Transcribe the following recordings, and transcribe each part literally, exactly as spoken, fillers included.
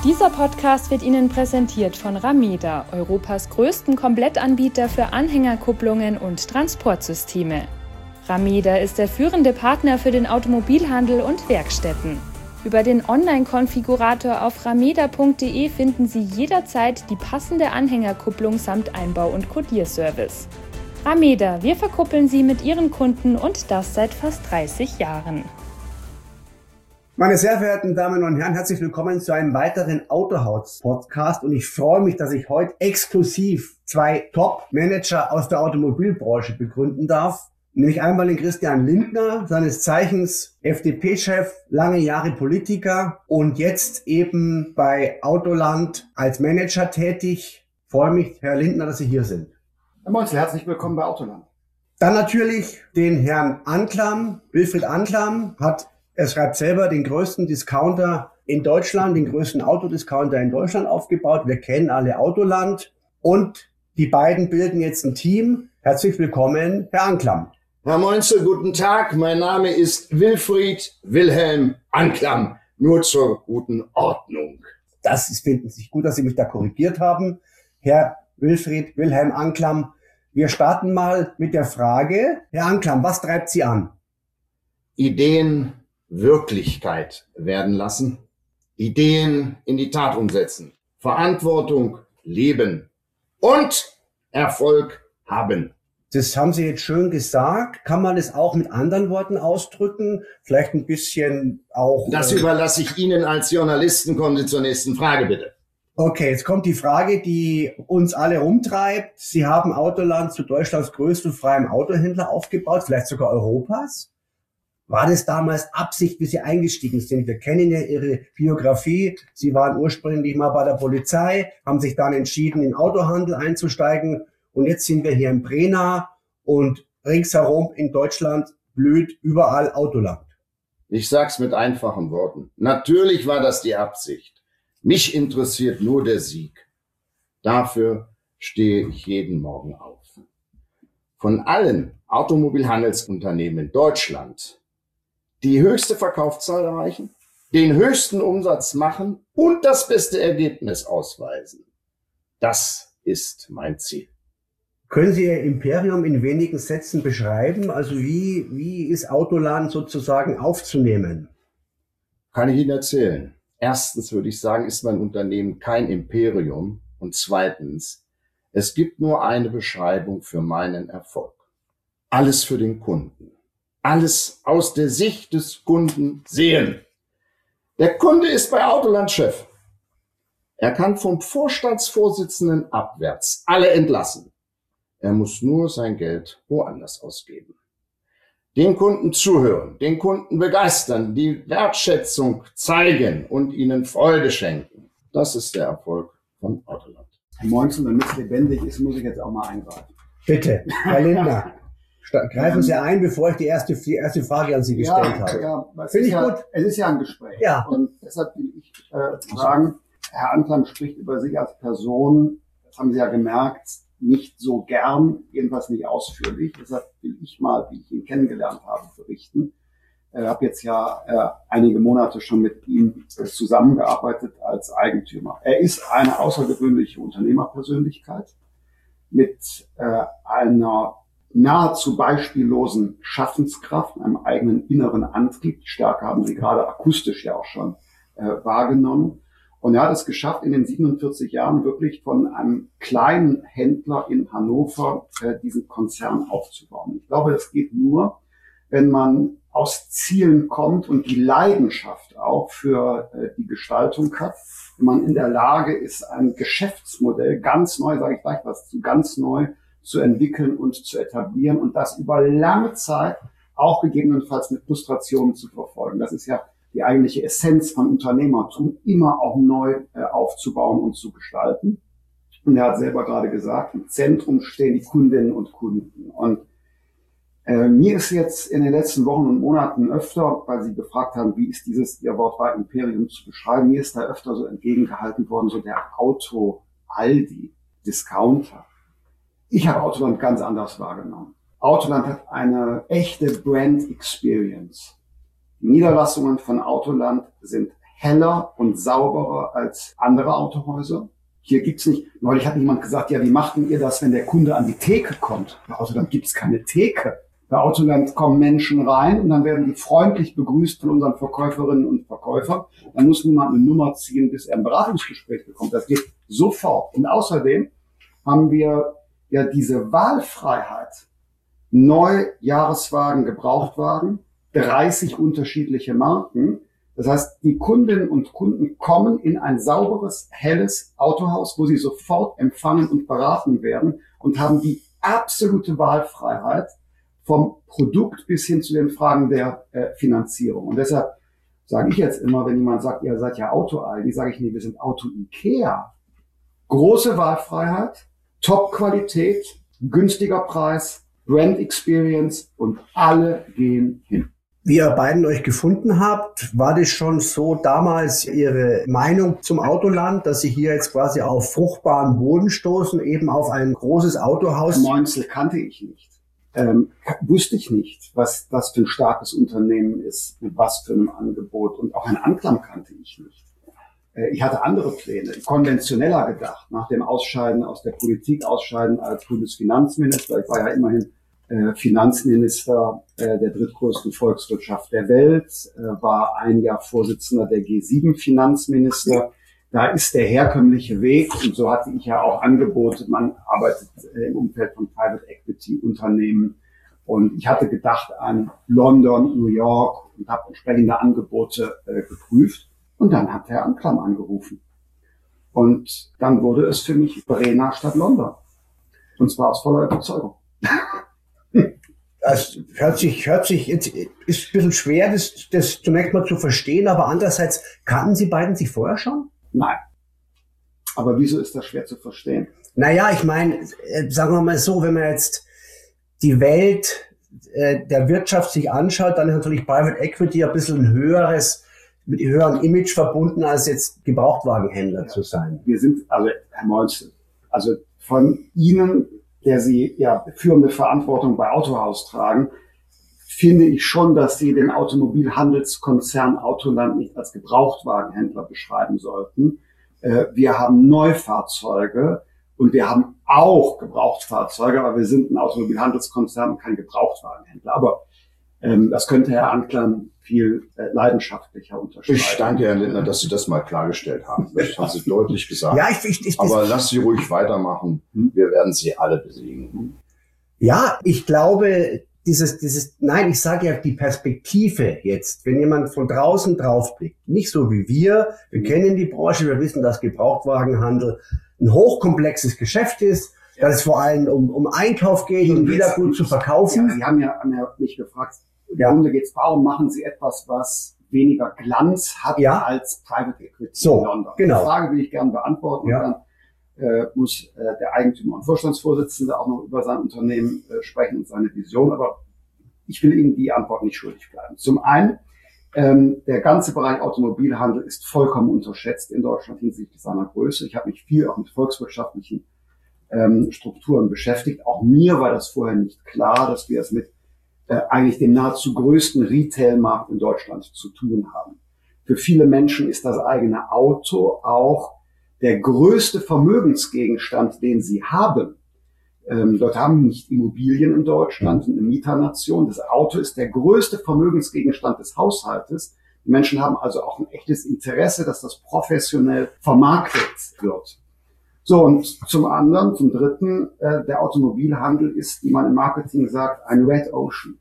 Dieser Podcast wird Ihnen präsentiert von Rameda, Europas größten Komplettanbieter für Anhängerkupplungen und Transportsysteme. Rameda ist der führende Partner für den Automobilhandel und Werkstätten. Über den Online-Konfigurator auf rameda punkt de finden Sie jederzeit die passende Anhängerkupplung samt Einbau- und Kodierservice. Rameda, wir verkuppeln Sie mit Ihren Kunden und das seit fast dreißig Jahren. Meine sehr verehrten Damen und Herren, herzlich willkommen zu einem weiteren Autohaus-Podcast und ich freue mich, dass ich heute exklusiv zwei Top-Manager aus der Automobilbranche begründen darf. Nämlich einmal den Christian Lindner, seines Zeichens F D P-Chef, lange Jahre Politiker und jetzt eben bei Autoland als Manager tätig. Ich freue mich, Herr Lindner, dass Sie hier sind. Herr Monzel, herzlich willkommen bei Autoland. Dann natürlich den Herrn Anklam. Wilfried Anklam hat, er schreibt selber, den größten Discounter in Deutschland, den größten Autodiscounter in Deutschland aufgebaut. Wir kennen alle Autoland und die beiden bilden jetzt ein Team. Herzlich willkommen, Herr Anklam. Herr Monzel, guten Tag. Mein Name ist Wilfried Wilhelm Anklam. Nur zur guten Ordnung. Das ist, finden Sie gut, dass Sie mich da korrigiert haben. Herr Wilfried Wilhelm Anklam, wir starten mal mit der Frage, Herr Anklam, was treibt Sie an? Ideen Wirklichkeit werden lassen, Ideen in die Tat umsetzen, Verantwortung leben und Erfolg haben. Das haben Sie jetzt schön gesagt. Kann man das auch mit anderen Worten ausdrücken? Vielleicht ein bisschen auch... Das äh, überlasse ich Ihnen als Journalisten. Kommen Sie zur nächsten Frage, bitte. Okay, jetzt kommt die Frage, die uns alle umtreibt. Sie haben Autoland zu Deutschlands größtem freien Autohändler aufgebaut, vielleicht sogar Europas. War das damals Absicht, wie Sie eingestiegen sind? Wir kennen ja Ihre Biografie. Sie waren ursprünglich mal bei der Polizei, haben sich dann entschieden, in den Autohandel einzusteigen. Und jetzt sind wir hier in Brena und ringsherum in Deutschland blüht überall Autoland. Ich sag's mit einfachen Worten. Natürlich war das die Absicht. Mich interessiert nur der Sieg. Dafür stehe ich jeden Morgen auf. Von allen Automobilhandelsunternehmen in Deutschland die höchste Verkaufszahl erreichen, den höchsten Umsatz machen und das beste Ergebnis ausweisen. Das ist mein Ziel. Können Sie Ihr Imperium in wenigen Sätzen beschreiben? Also wie, wie ist Autoland sozusagen aufzunehmen? Kann ich Ihnen erzählen. Erstens würde ich sagen, ist mein Unternehmen kein Imperium. Und zweitens, es gibt nur eine Beschreibung für meinen Erfolg. Alles für den Kunden. Alles aus der Sicht des Kunden sehen. Der Kunde ist bei Autoland Chef. Er kann vom Vorstandsvorsitzenden abwärts alle entlassen. Er muss nur sein Geld woanders ausgeben. Den Kunden zuhören, den Kunden begeistern, die Wertschätzung zeigen und ihnen Freude schenken. Das ist der Erfolg von Autoland. Herr Monzel, damit es lebendig ist, muss ich jetzt auch mal eingreifen. Bitte, Herr Lindner, greifen Sie ein, bevor ich die erste, die erste Frage an Sie gestellt ja, habe. Ja, Finde ich ja, gut. Es ist ja ein Gespräch. Ja. Und deshalb will ich äh, sagen, Herr Anklam spricht über sich als Person, das haben Sie ja gemerkt, nicht so gern, jedenfalls nicht ausführlich. Deshalb will ich mal, wie ich ihn kennengelernt habe, berichten. Ich äh, habe jetzt ja äh, einige Monate schon mit ihm äh, zusammengearbeitet als Eigentümer. Er ist eine außergewöhnliche Unternehmerpersönlichkeit mit äh, einer nahezu beispiellosen Schaffenskraft, einem eigenen inneren Antrieb. Die Stärke haben Sie gerade akustisch ja auch schon äh, wahrgenommen. Und er hat es geschafft, in den siebenundvierzig Jahren wirklich von einem kleinen Händler in Hannover äh, diesen Konzern aufzubauen. Ich glaube, das geht nur, wenn man aus Zielen kommt und die Leidenschaft auch für äh, die Gestaltung hat. Wenn man in der Lage ist, ein Geschäftsmodell ganz neu, sage ich gleich was zu, ganz neu zu entwickeln und zu etablieren und das über lange Zeit auch gegebenenfalls mit Frustrationen zu verfolgen. Das ist ja die eigentliche Essenz von Unternehmertum, immer auch neu äh, aufzubauen und zu gestalten. Und er hat selber gerade gesagt, im Zentrum stehen die Kundinnen und Kunden. Und äh, mir ist jetzt in den letzten Wochen und Monaten öfter, weil Sie gefragt haben, wie ist dieses Ihr Wort war Imperium zu beschreiben, mir ist da öfter so entgegengehalten worden, so der Auto-Aldi, Discounter. Ich habe Autoland ganz anders wahrgenommen. Autoland hat eine echte Brand Experience. Die Niederlassungen von Autoland sind heller und sauberer als andere Autohäuser. Hier gibt's nicht, neulich hat jemand gesagt, ja, wie macht denn ihr das, wenn der Kunde an die Theke kommt? Bei Autoland gibt's keine Theke. Bei Autoland kommen Menschen rein und dann werden die freundlich begrüßt von unseren Verkäuferinnen und Verkäufern. Dann muss niemand eine Nummer ziehen, bis er ein Beratungsgespräch bekommt. Das geht sofort. Und außerdem haben wir ja diese Wahlfreiheit. Neujahreswagen, Gebrauchtwagen, dreißig unterschiedliche Marken. Das heißt, die Kundinnen und Kunden kommen in ein sauberes, helles Autohaus, wo sie sofort empfangen und beraten werden und haben die absolute Wahlfreiheit vom Produkt bis hin zu den Fragen der äh, Finanzierung. Und deshalb sage ich jetzt immer, wenn jemand sagt, ihr seid ja Auto-Aldi, sage ich, nee, wir sind Auto-Ikea. Große Wahlfreiheit, Top-Qualität, günstiger Preis, Brand Experience und alle gehen hin. Wie ihr beiden euch gefunden habt, war das schon so damals Ihre Meinung zum Autoland, dass Sie hier jetzt quasi auf fruchtbaren Boden stoßen, eben auf ein großes Autohaus? Neunzel kannte ich nicht. Ähm, wusste ich nicht, was das für ein starkes Unternehmen ist, mit was für einem Angebot. Und auch ein Anklam kannte ich nicht. Äh, ich hatte andere Pläne, konventioneller gedacht, nach dem Ausscheiden aus der Politik, Ausscheiden als Bundesfinanzminister. Ich war ja immerhin äh, Finanzminister äh, der drittgrößten Volkswirtschaft der Welt, äh, war ein Jahr Vorsitzender der G sieben Finanzminister. Da ist der herkömmliche Weg, und so hatte ich ja auch Angebote, man arbeitet äh, im Umfeld von Private Equity Unternehmen, und ich hatte gedacht an London, New York und habe entsprechende Angebote äh, geprüft, und dann hat Herr Anklam angerufen. Und dann wurde es für mich Brena statt London. Und zwar aus voller Überzeugung. Das hört sich, hört sich, jetzt ist ein bisschen schwer, das, das zunächst mal zu verstehen, aber andererseits kannten Sie beiden sich vorher schon? Nein. Aber wieso ist das schwer zu verstehen? Naja, ich meine, äh, sagen wir mal so, wenn man jetzt die Welt äh, der Wirtschaft sich anschaut, dann ist natürlich Private Equity ein bisschen ein höheres, mit höherem Image verbunden, als jetzt Gebrauchtwagenhändler ja. zu sein. Wir sind, also Herr Molze, also von Ihnen, der Sie ja führende Verantwortung bei Autohaus tragen, finde ich schon, dass Sie den Automobilhandelskonzern Autoland nicht als Gebrauchtwagenhändler beschreiben sollten. Wir haben Neufahrzeuge und wir haben auch Gebrauchtfahrzeuge, aber wir sind ein Automobilhandelskonzern und kein Gebrauchtwagenhändler. Aber ähm, das könnte Herr Anklam viel äh, leidenschaftlicher unterstreichen. Ich danke, Herr Lindner, dass Sie das mal klargestellt haben. Das haben Sie deutlich gesagt. Ja, ich, ich, ich, aber lass Sie ruhig weitermachen. Wir werden Sie alle besiegen. Ja, ich glaube, dieses, dieses, nein, ich sage ja die Perspektive jetzt, wenn jemand von draußen drauf blickt, nicht so wie wir, wir mhm. kennen die Branche, wir wissen, dass Gebrauchtwagenhandel ein hochkomplexes Geschäft ist, ja. dass es vor allem um, um Einkauf geht und um wieder gut zu verkaufen. Ja, Sie haben ja, haben ja mich gefragt, im ja. Grunde geht es darum, machen Sie etwas, was weniger Glanz hat ja. als Private Equity so, in London. Genau. Die Frage will ich gerne beantworten. Ja. Dann äh, muss äh, der Eigentümer und Vorstandsvorsitzende auch noch über sein Unternehmen äh, sprechen und seine Vision, aber ich will Ihnen die Antwort nicht schuldig bleiben. Zum einen, ähm, der ganze Bereich Automobilhandel ist vollkommen unterschätzt in Deutschland hinsichtlich seiner Größe. Ich habe mich viel auch mit volkswirtschaftlichen ähm, Strukturen beschäftigt. Auch mir war das vorher nicht klar, dass wir es mit äh, eigentlich dem nahezu größten Retailmarkt in Deutschland zu tun haben. Für viele Menschen ist das eigene Auto auch der größte Vermögensgegenstand, den sie haben. Ähm, dort haben wir nicht Immobilien in Deutschland, eine Mieternation. Das Auto ist der größte Vermögensgegenstand des Haushaltes. Die Menschen haben also auch ein echtes Interesse, dass das professionell vermarktet wird. So, und zum anderen, zum dritten, äh, der Automobilhandel ist, wie man im Marketing sagt, ein Red Ocean.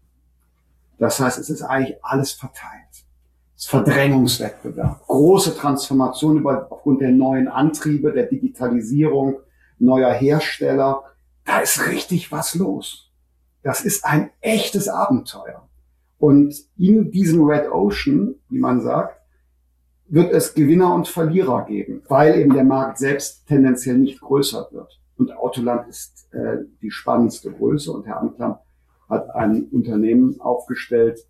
Das heißt, es ist eigentlich alles verteilt. Es ist Verdrängungswettbewerb, große Transformation über, aufgrund der neuen Antriebe, der Digitalisierung, neuer Hersteller. Da ist richtig was los. Das ist ein echtes Abenteuer. Und in diesem Red Ocean, wie man sagt, wird es Gewinner und Verlierer geben, weil eben der Markt selbst tendenziell nicht größer wird. Und Autoland ist äh, die spannendste Größe. Und Herr Anklam hat ein Unternehmen aufgestellt,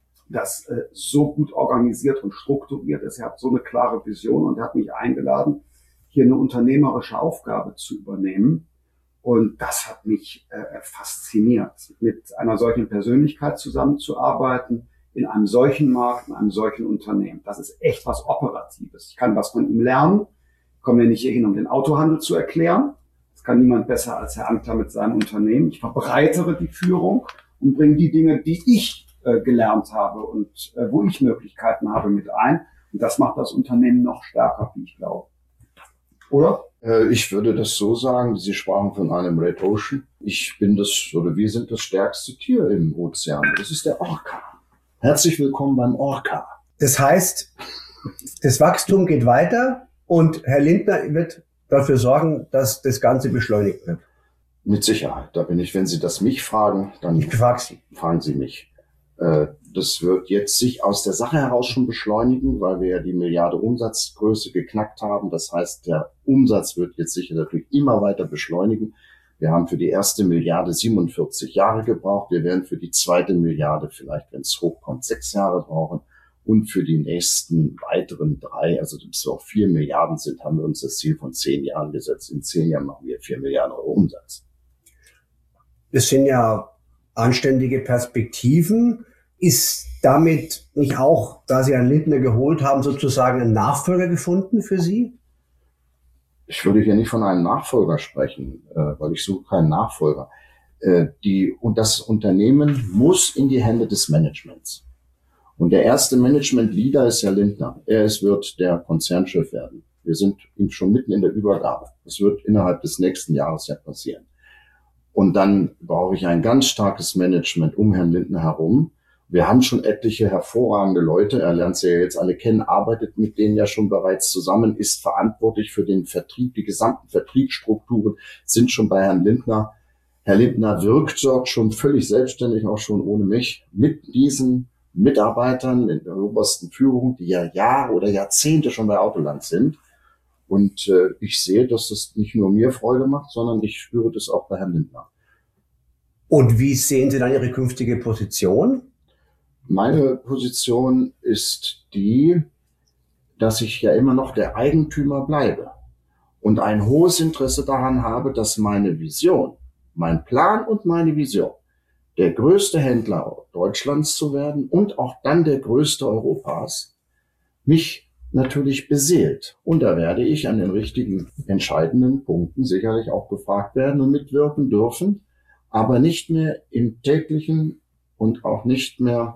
das äh, so gut organisiert und strukturiert ist. Er hat so eine klare Vision und er hat mich eingeladen, hier eine unternehmerische Aufgabe zu übernehmen. Und das hat mich äh, fasziniert, mit einer solchen Persönlichkeit zusammenzuarbeiten, in einem solchen Markt, in einem solchen Unternehmen. Das ist echt was Operatives. Ich kann was von ihm lernen. Ich komme ja nicht hierhin, um den Autohandel zu erklären. Das kann niemand besser als Herr Ankler mit seinem Unternehmen. Ich verbreitere die Führung und bringe die Dinge, die ich äh, gelernt habe und äh, wo ich Möglichkeiten habe, mit ein. Und das macht das Unternehmen noch stärker, wie ich glaube. Oder? Ich würde das so sagen, Sie sprachen von einem Red Ocean. Ich bin das, oder wir sind das stärkste Tier im Ozean. Das ist der Orca. Herzlich willkommen beim Orca. Das heißt, das Wachstum geht weiter und Herr Lindner wird dafür sorgen, dass das Ganze beschleunigt wird. Mit Sicherheit. Da bin ich, wenn Sie das mich fragen, dann ich frage Sie. fragen Sie mich. Das wird jetzt sich aus der Sache heraus schon beschleunigen, weil wir ja die Milliarde Umsatzgröße geknackt haben. Das heißt, der Umsatz wird jetzt sicher natürlich immer weiter beschleunigen. Wir haben für die erste Milliarde siebenundvierzig Jahre gebraucht. Wir werden für die zweite Milliarde vielleicht, wenn es hochkommt, sechs Jahre brauchen. Und für die nächsten weiteren drei, also bis wir auf vier Milliarden sind, haben wir uns das Ziel von zehn Jahren gesetzt. In zehn Jahren machen wir vier Milliarden Euro Umsatz. Das sind ja anständige Perspektiven. Ist damit nicht auch, da Sie Herrn Lindner geholt haben, sozusagen ein Nachfolger gefunden für Sie? Ich würde hier nicht von einem Nachfolger sprechen, weil ich suche keinen Nachfolger. Die, und das Unternehmen muss in die Hände des Managements. Und der erste Management-Leader ist Herr Lindner. Er ist, wird der Konzernchef werden. Wir sind schon mitten in der Übergabe. Das wird innerhalb des nächsten Jahres ja passieren. Und dann brauche ich ein ganz starkes Management um Herrn Lindner herum. Wir haben schon etliche hervorragende Leute, er lernt sie ja jetzt alle kennen, arbeitet mit denen ja schon bereits zusammen, ist verantwortlich für den Vertrieb, die gesamten Vertriebsstrukturen sind schon bei Herrn Lindner. Herr Lindner wirkt dort schon völlig selbstständig, auch schon ohne mich, mit diesen Mitarbeitern in der obersten Führung, die ja Jahre oder Jahrzehnte schon bei Autoland sind. Und äh, ich sehe, dass das nicht nur mir Freude macht, sondern ich spüre das auch bei Herrn Lindner. Und wie sehen Sie dann Ihre künftige Position? Meine Position ist die, dass ich ja immer noch der Eigentümer bleibe und ein hohes Interesse daran habe, dass meine Vision, mein Plan und meine Vision, der größte Händler Deutschlands zu werden und auch dann der größte Europas, mich natürlich beseelt. Und da werde ich an den richtigen, entscheidenden Punkten sicherlich auch gefragt werden und mitwirken dürfen, aber nicht mehr im täglichen und auch nicht mehr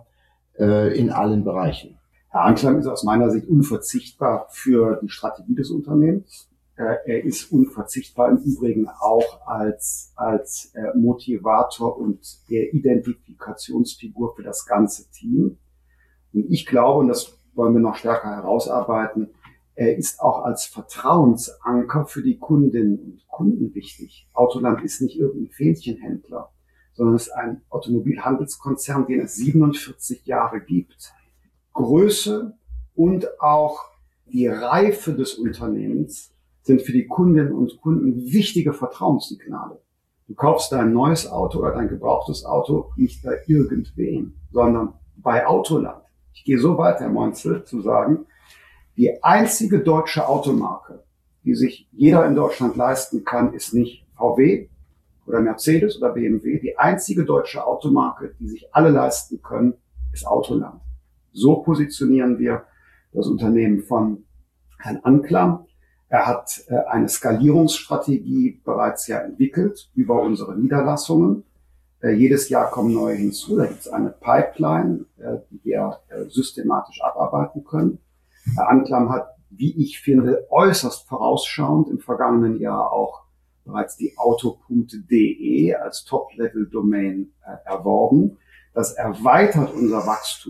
in allen Bereichen. Herr Anklam ist aus meiner Sicht unverzichtbar für die Strategie des Unternehmens. Er ist unverzichtbar im Übrigen auch als, als Motivator und Identifikationsfigur für das ganze Team. Und ich glaube, und das wollen wir noch stärker herausarbeiten, er ist auch als Vertrauensanker für die Kundinnen und Kunden wichtig. Autoland ist nicht irgendein Fähnchenhändler, sondern es ist ein Automobilhandelskonzern, den es siebenundvierzig Jahre gibt. Größe und auch die Reife des Unternehmens sind für die Kundinnen und Kunden wichtige Vertrauenssignale. Du kaufst dein neues Auto oder dein gebrauchtes Auto nicht bei irgendwem, sondern bei Autoland. Ich gehe so weit, Herr Monzel, zu sagen, die einzige deutsche Automarke, die sich jeder in Deutschland leisten kann, ist nicht V W, oder Mercedes oder B M W, die einzige deutsche Automarke, die sich alle leisten können, ist Autoland. So positionieren wir das Unternehmen von Herrn Anklam. Er hat äh, eine Skalierungsstrategie bereits ja entwickelt über unsere Niederlassungen. Äh, jedes Jahr kommen neue hinzu. Da gibt es eine Pipeline, äh, die wir äh, systematisch abarbeiten können. Herr Anklam hat, wie ich finde, äußerst vorausschauend im vergangenen Jahr auch bereits die auto punkt de als Top-Level-Domain äh, erworben. Das erweitert unser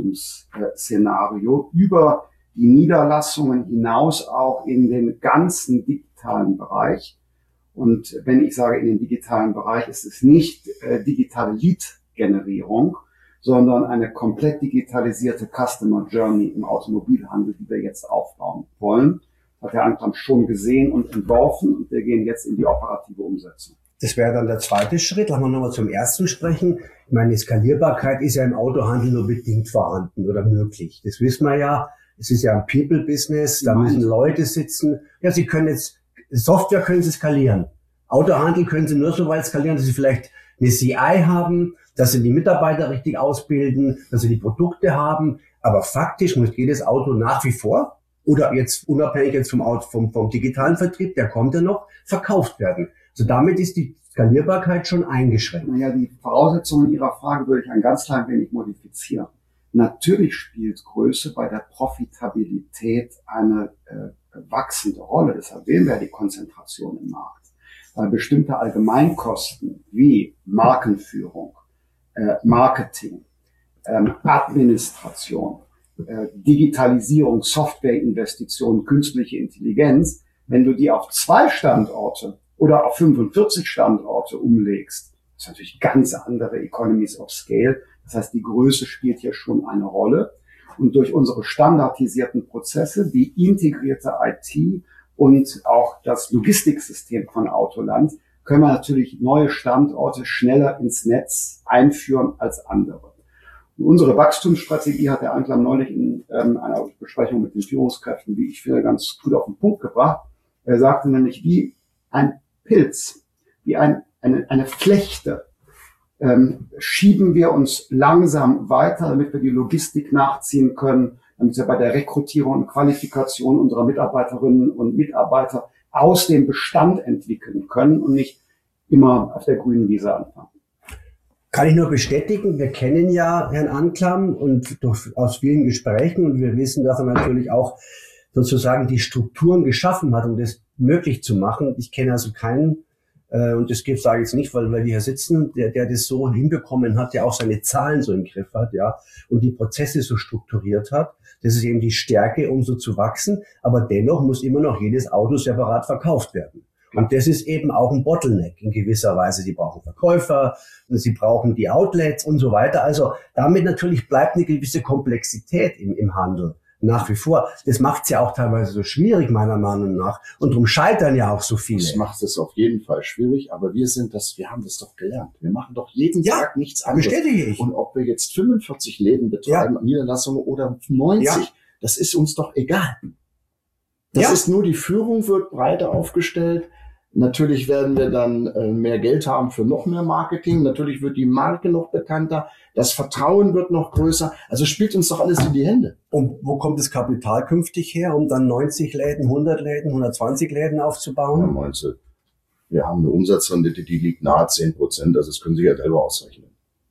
Wachstumsszenario über die Niederlassungen hinaus auch in den ganzen digitalen Bereich. Und wenn ich sage in den digitalen Bereich, ist es nicht äh, digitale Lead-Generierung, sondern eine komplett digitalisierte Customer Journey im Automobilhandel, die wir jetzt aufbauen wollen. Hat Herr Anklam schon gesehen und entworfen und wir gehen jetzt in die operative Umsetzung. Das wäre dann der zweite Schritt. Lassen wir nochmal zum ersten sprechen. Ich meine, die Skalierbarkeit ist ja im Autohandel nur bedingt vorhanden oder möglich. Das wissen wir ja. Es ist ja ein People-Business. Da müssen Leute sitzen. Ja, Sie können jetzt, Software können Sie skalieren. Autohandel können Sie nur so weit skalieren, dass Sie vielleicht eine C I haben, dass sie die Mitarbeiter richtig ausbilden, dass sie die Produkte haben. Aber faktisch muss jedes Auto nach wie vor, oder jetzt unabhängig jetzt vom, Auto, vom, vom digitalen Vertrieb, der kommt ja noch, verkauft werden. Also damit ist die Skalierbarkeit schon eingeschränkt. Naja, die Voraussetzungen Ihrer Frage würde ich ein ganz klein wenig modifizieren. Natürlich spielt Größe bei der Profitabilität eine äh, wachsende Rolle. Deshalb sehen wir die Konzentration im Markt. Weil bestimmte Allgemeinkosten wie Markenführung, äh, Marketing, ähm, Administration, äh, Digitalisierung, Softwareinvestitionen, künstliche Intelligenz, wenn du die auf zwei Standorte oder auf fünfundvierzig Standorte umlegst, das ist natürlich ganz andere Economies of Scale. Das heißt, die Größe spielt hier schon eine Rolle. Und durch unsere standardisierten Prozesse, die integrierte I T und auch das Logistiksystem von Autoland, können wir natürlich neue Standorte schneller ins Netz einführen als andere. Und unsere Wachstumsstrategie hat der Anklam neulich in ähm, einer Besprechung mit den Führungskräften, wie ich finde, ganz gut auf den Punkt gebracht. Er sagte nämlich, wie ein Pilz, wie ein, eine, eine Flechte, ähm, schieben wir uns langsam weiter, damit wir die Logistik nachziehen können, damit wir bei der Rekrutierung und Qualifikation unserer Mitarbeiterinnen und Mitarbeiter aus dem Bestand entwickeln können und nicht immer auf der grünen Wiese anfangen. Kann ich nur bestätigen, wir kennen ja Herrn Anklam und durch, aus vielen Gesprächen, und wir wissen, dass er natürlich auch sozusagen die Strukturen geschaffen hat, um das möglich zu machen. Ich kenne also keinen, äh, und das gibt, sage ich jetzt nicht, weil, weil wir hier sitzen, der, der das so hinbekommen hat, der auch seine Zahlen so im Griff hat, ja, und die Prozesse so strukturiert hat. Das ist eben die Stärke, um so zu wachsen. Aber dennoch muss immer noch jedes Auto separat verkauft werden. Und das ist eben auch ein Bottleneck in gewisser Weise. Sie brauchen Verkäufer, sie brauchen die Outlets und so weiter. Also damit natürlich bleibt eine gewisse Komplexität im, im Handel nach wie vor. Das macht es ja auch teilweise so schwierig, meiner Meinung nach. Und darum scheitern ja auch so viele. Das macht es auf jeden Fall schwierig, aber wir sind das, wir haben das doch gelernt. Wir machen doch jeden ja, Tag nichts anderes. Bestätige ich. Und ob wir jetzt fünfundvierzig Läden betreiben, ja. Niederlassungen oder neunzig, ja. das ist uns doch egal. Das ja. ist nur, die Führung wird breiter aufgestellt. Natürlich werden wir dann äh, mehr Geld haben für noch mehr Marketing. Natürlich wird die Marke noch bekannter. Das Vertrauen wird noch größer. Also spielt uns doch alles in die Hände. Und wo kommt das Kapital künftig her, um dann neunzig Läden, hundert Läden, hundertzwanzig Läden aufzubauen? Ja, meinst du, wir haben eine Umsatzrendite, die liegt nahe zehn Prozent. Also das können Sie ja selber ausrechnen.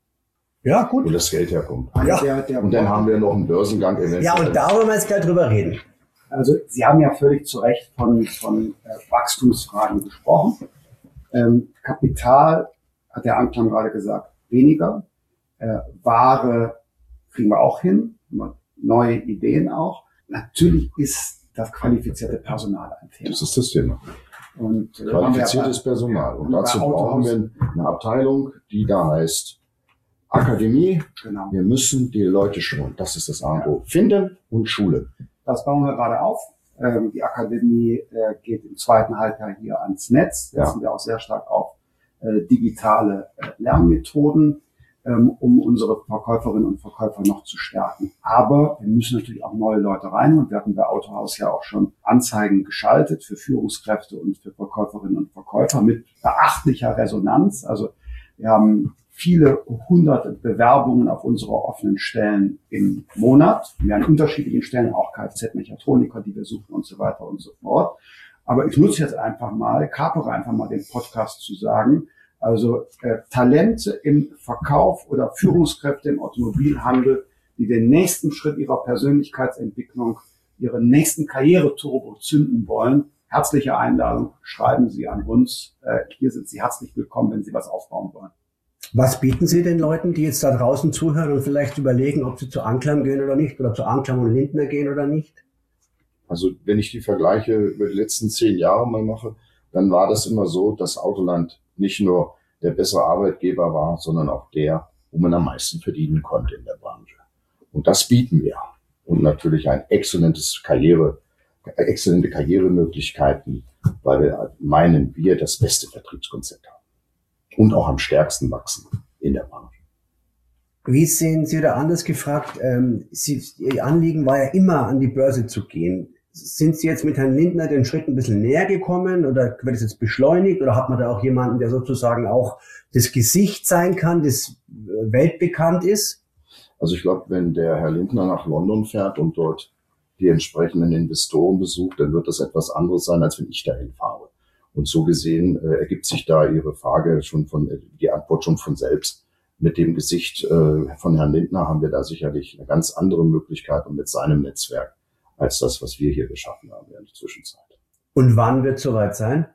Ja, gut. Wo das Geld herkommt. Ja. Der, der und dann haben wir noch einen Börsengang eventuell. Ja, und da wollen wir jetzt gleich drüber reden. Also Sie haben ja völlig zu Recht von, von äh, Wachstumsfragen gesprochen. Ähm, Kapital, hat der Anklam gerade gesagt, weniger. Äh, Ware kriegen wir auch hin, neue Ideen auch. Natürlich ist das qualifizierte Personal ein Thema. Das ist das Thema. Und, äh, Qualifiziertes bei, Personal. Und dazu brauchen wir eine Abteilung, die da heißt Akademie. Genau. Wir müssen die Leute schulen. Das ist das A und O. Finden und schulen. Das bauen wir gerade auf. Ähm, die Akademie äh, geht im zweiten Halbjahr hier ans Netz. Da sind wir auch sehr stark auf äh, digitale äh, Lernmethoden, ähm, um unsere Verkäuferinnen und Verkäufer noch zu stärken. Aber wir müssen natürlich auch neue Leute rein. Und wir hatten bei Autohaus ja auch schon Anzeigen geschaltet für Führungskräfte und für Verkäuferinnen und Verkäufer mit beachtlicher Resonanz. Also wir haben viele hunderte Bewerbungen auf unsere offenen Stellen im Monat. Wir haben an unterschiedlichen Stellen auch Kfz-Mechatroniker, die wir suchen und so weiter und so fort. Aber ich nutze jetzt einfach mal, kapere einfach mal den Podcast zu sagen, also äh, Talente im Verkauf oder Führungskräfte im Automobilhandel, die den nächsten Schritt ihrer Persönlichkeitsentwicklung, ihren nächsten Karriereturbo zünden wollen. Herzliche Einladung, schreiben Sie an uns. Äh, hier sind Sie herzlich willkommen, wenn Sie was aufbauen wollen. Was bieten Sie den Leuten, die jetzt da draußen zuhören und vielleicht überlegen, ob sie zu Anklam gehen oder nicht, oder zu Anklam und Lindner gehen oder nicht? Also wenn ich die Vergleiche über die letzten zehn Jahre mal mache, dann war das immer so, dass Autoland nicht nur der bessere Arbeitgeber war, sondern auch der, wo man am meisten verdienen konnte in der Branche. Und das bieten wir. Und natürlich ein exzellentes Karriere, exzellente Karrieremöglichkeiten, weil wir meinen, wir das beste Vertriebskonzept haben. Und auch am stärksten wachsen in der Branche. Wie sehen Sie, oder anders gefragt, ähm, Sie, Ihr Anliegen war ja immer, an die Börse zu gehen. sind Sie jetzt mit Herrn Lindner den Schritt ein bisschen näher gekommen oder wird es jetzt beschleunigt oder hat man da auch jemanden, der sozusagen auch das Gesicht sein kann, das weltbekannt ist? Also ich glaube, wenn der Herr Lindner nach London fährt und dort die entsprechenden Investoren besucht, dann wird das etwas anderes sein, als wenn ich dahin fahre. Und so gesehen äh, ergibt sich da Ihre Frage schon von, die Antwort schon von selbst. Mit dem Gesicht äh, von Herrn Lindner haben wir da sicherlich eine ganz andere Möglichkeit und mit seinem Netzwerk als das, was wir hier geschaffen haben in der Zwischenzeit. Und wann wird es soweit sein?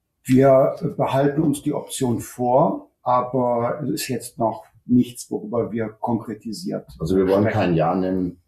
Wir behalten uns die Option vor, aber es ist jetzt noch nichts, worüber wir konkretisiert Also wir wollen sprechen. kein Jahr nennen.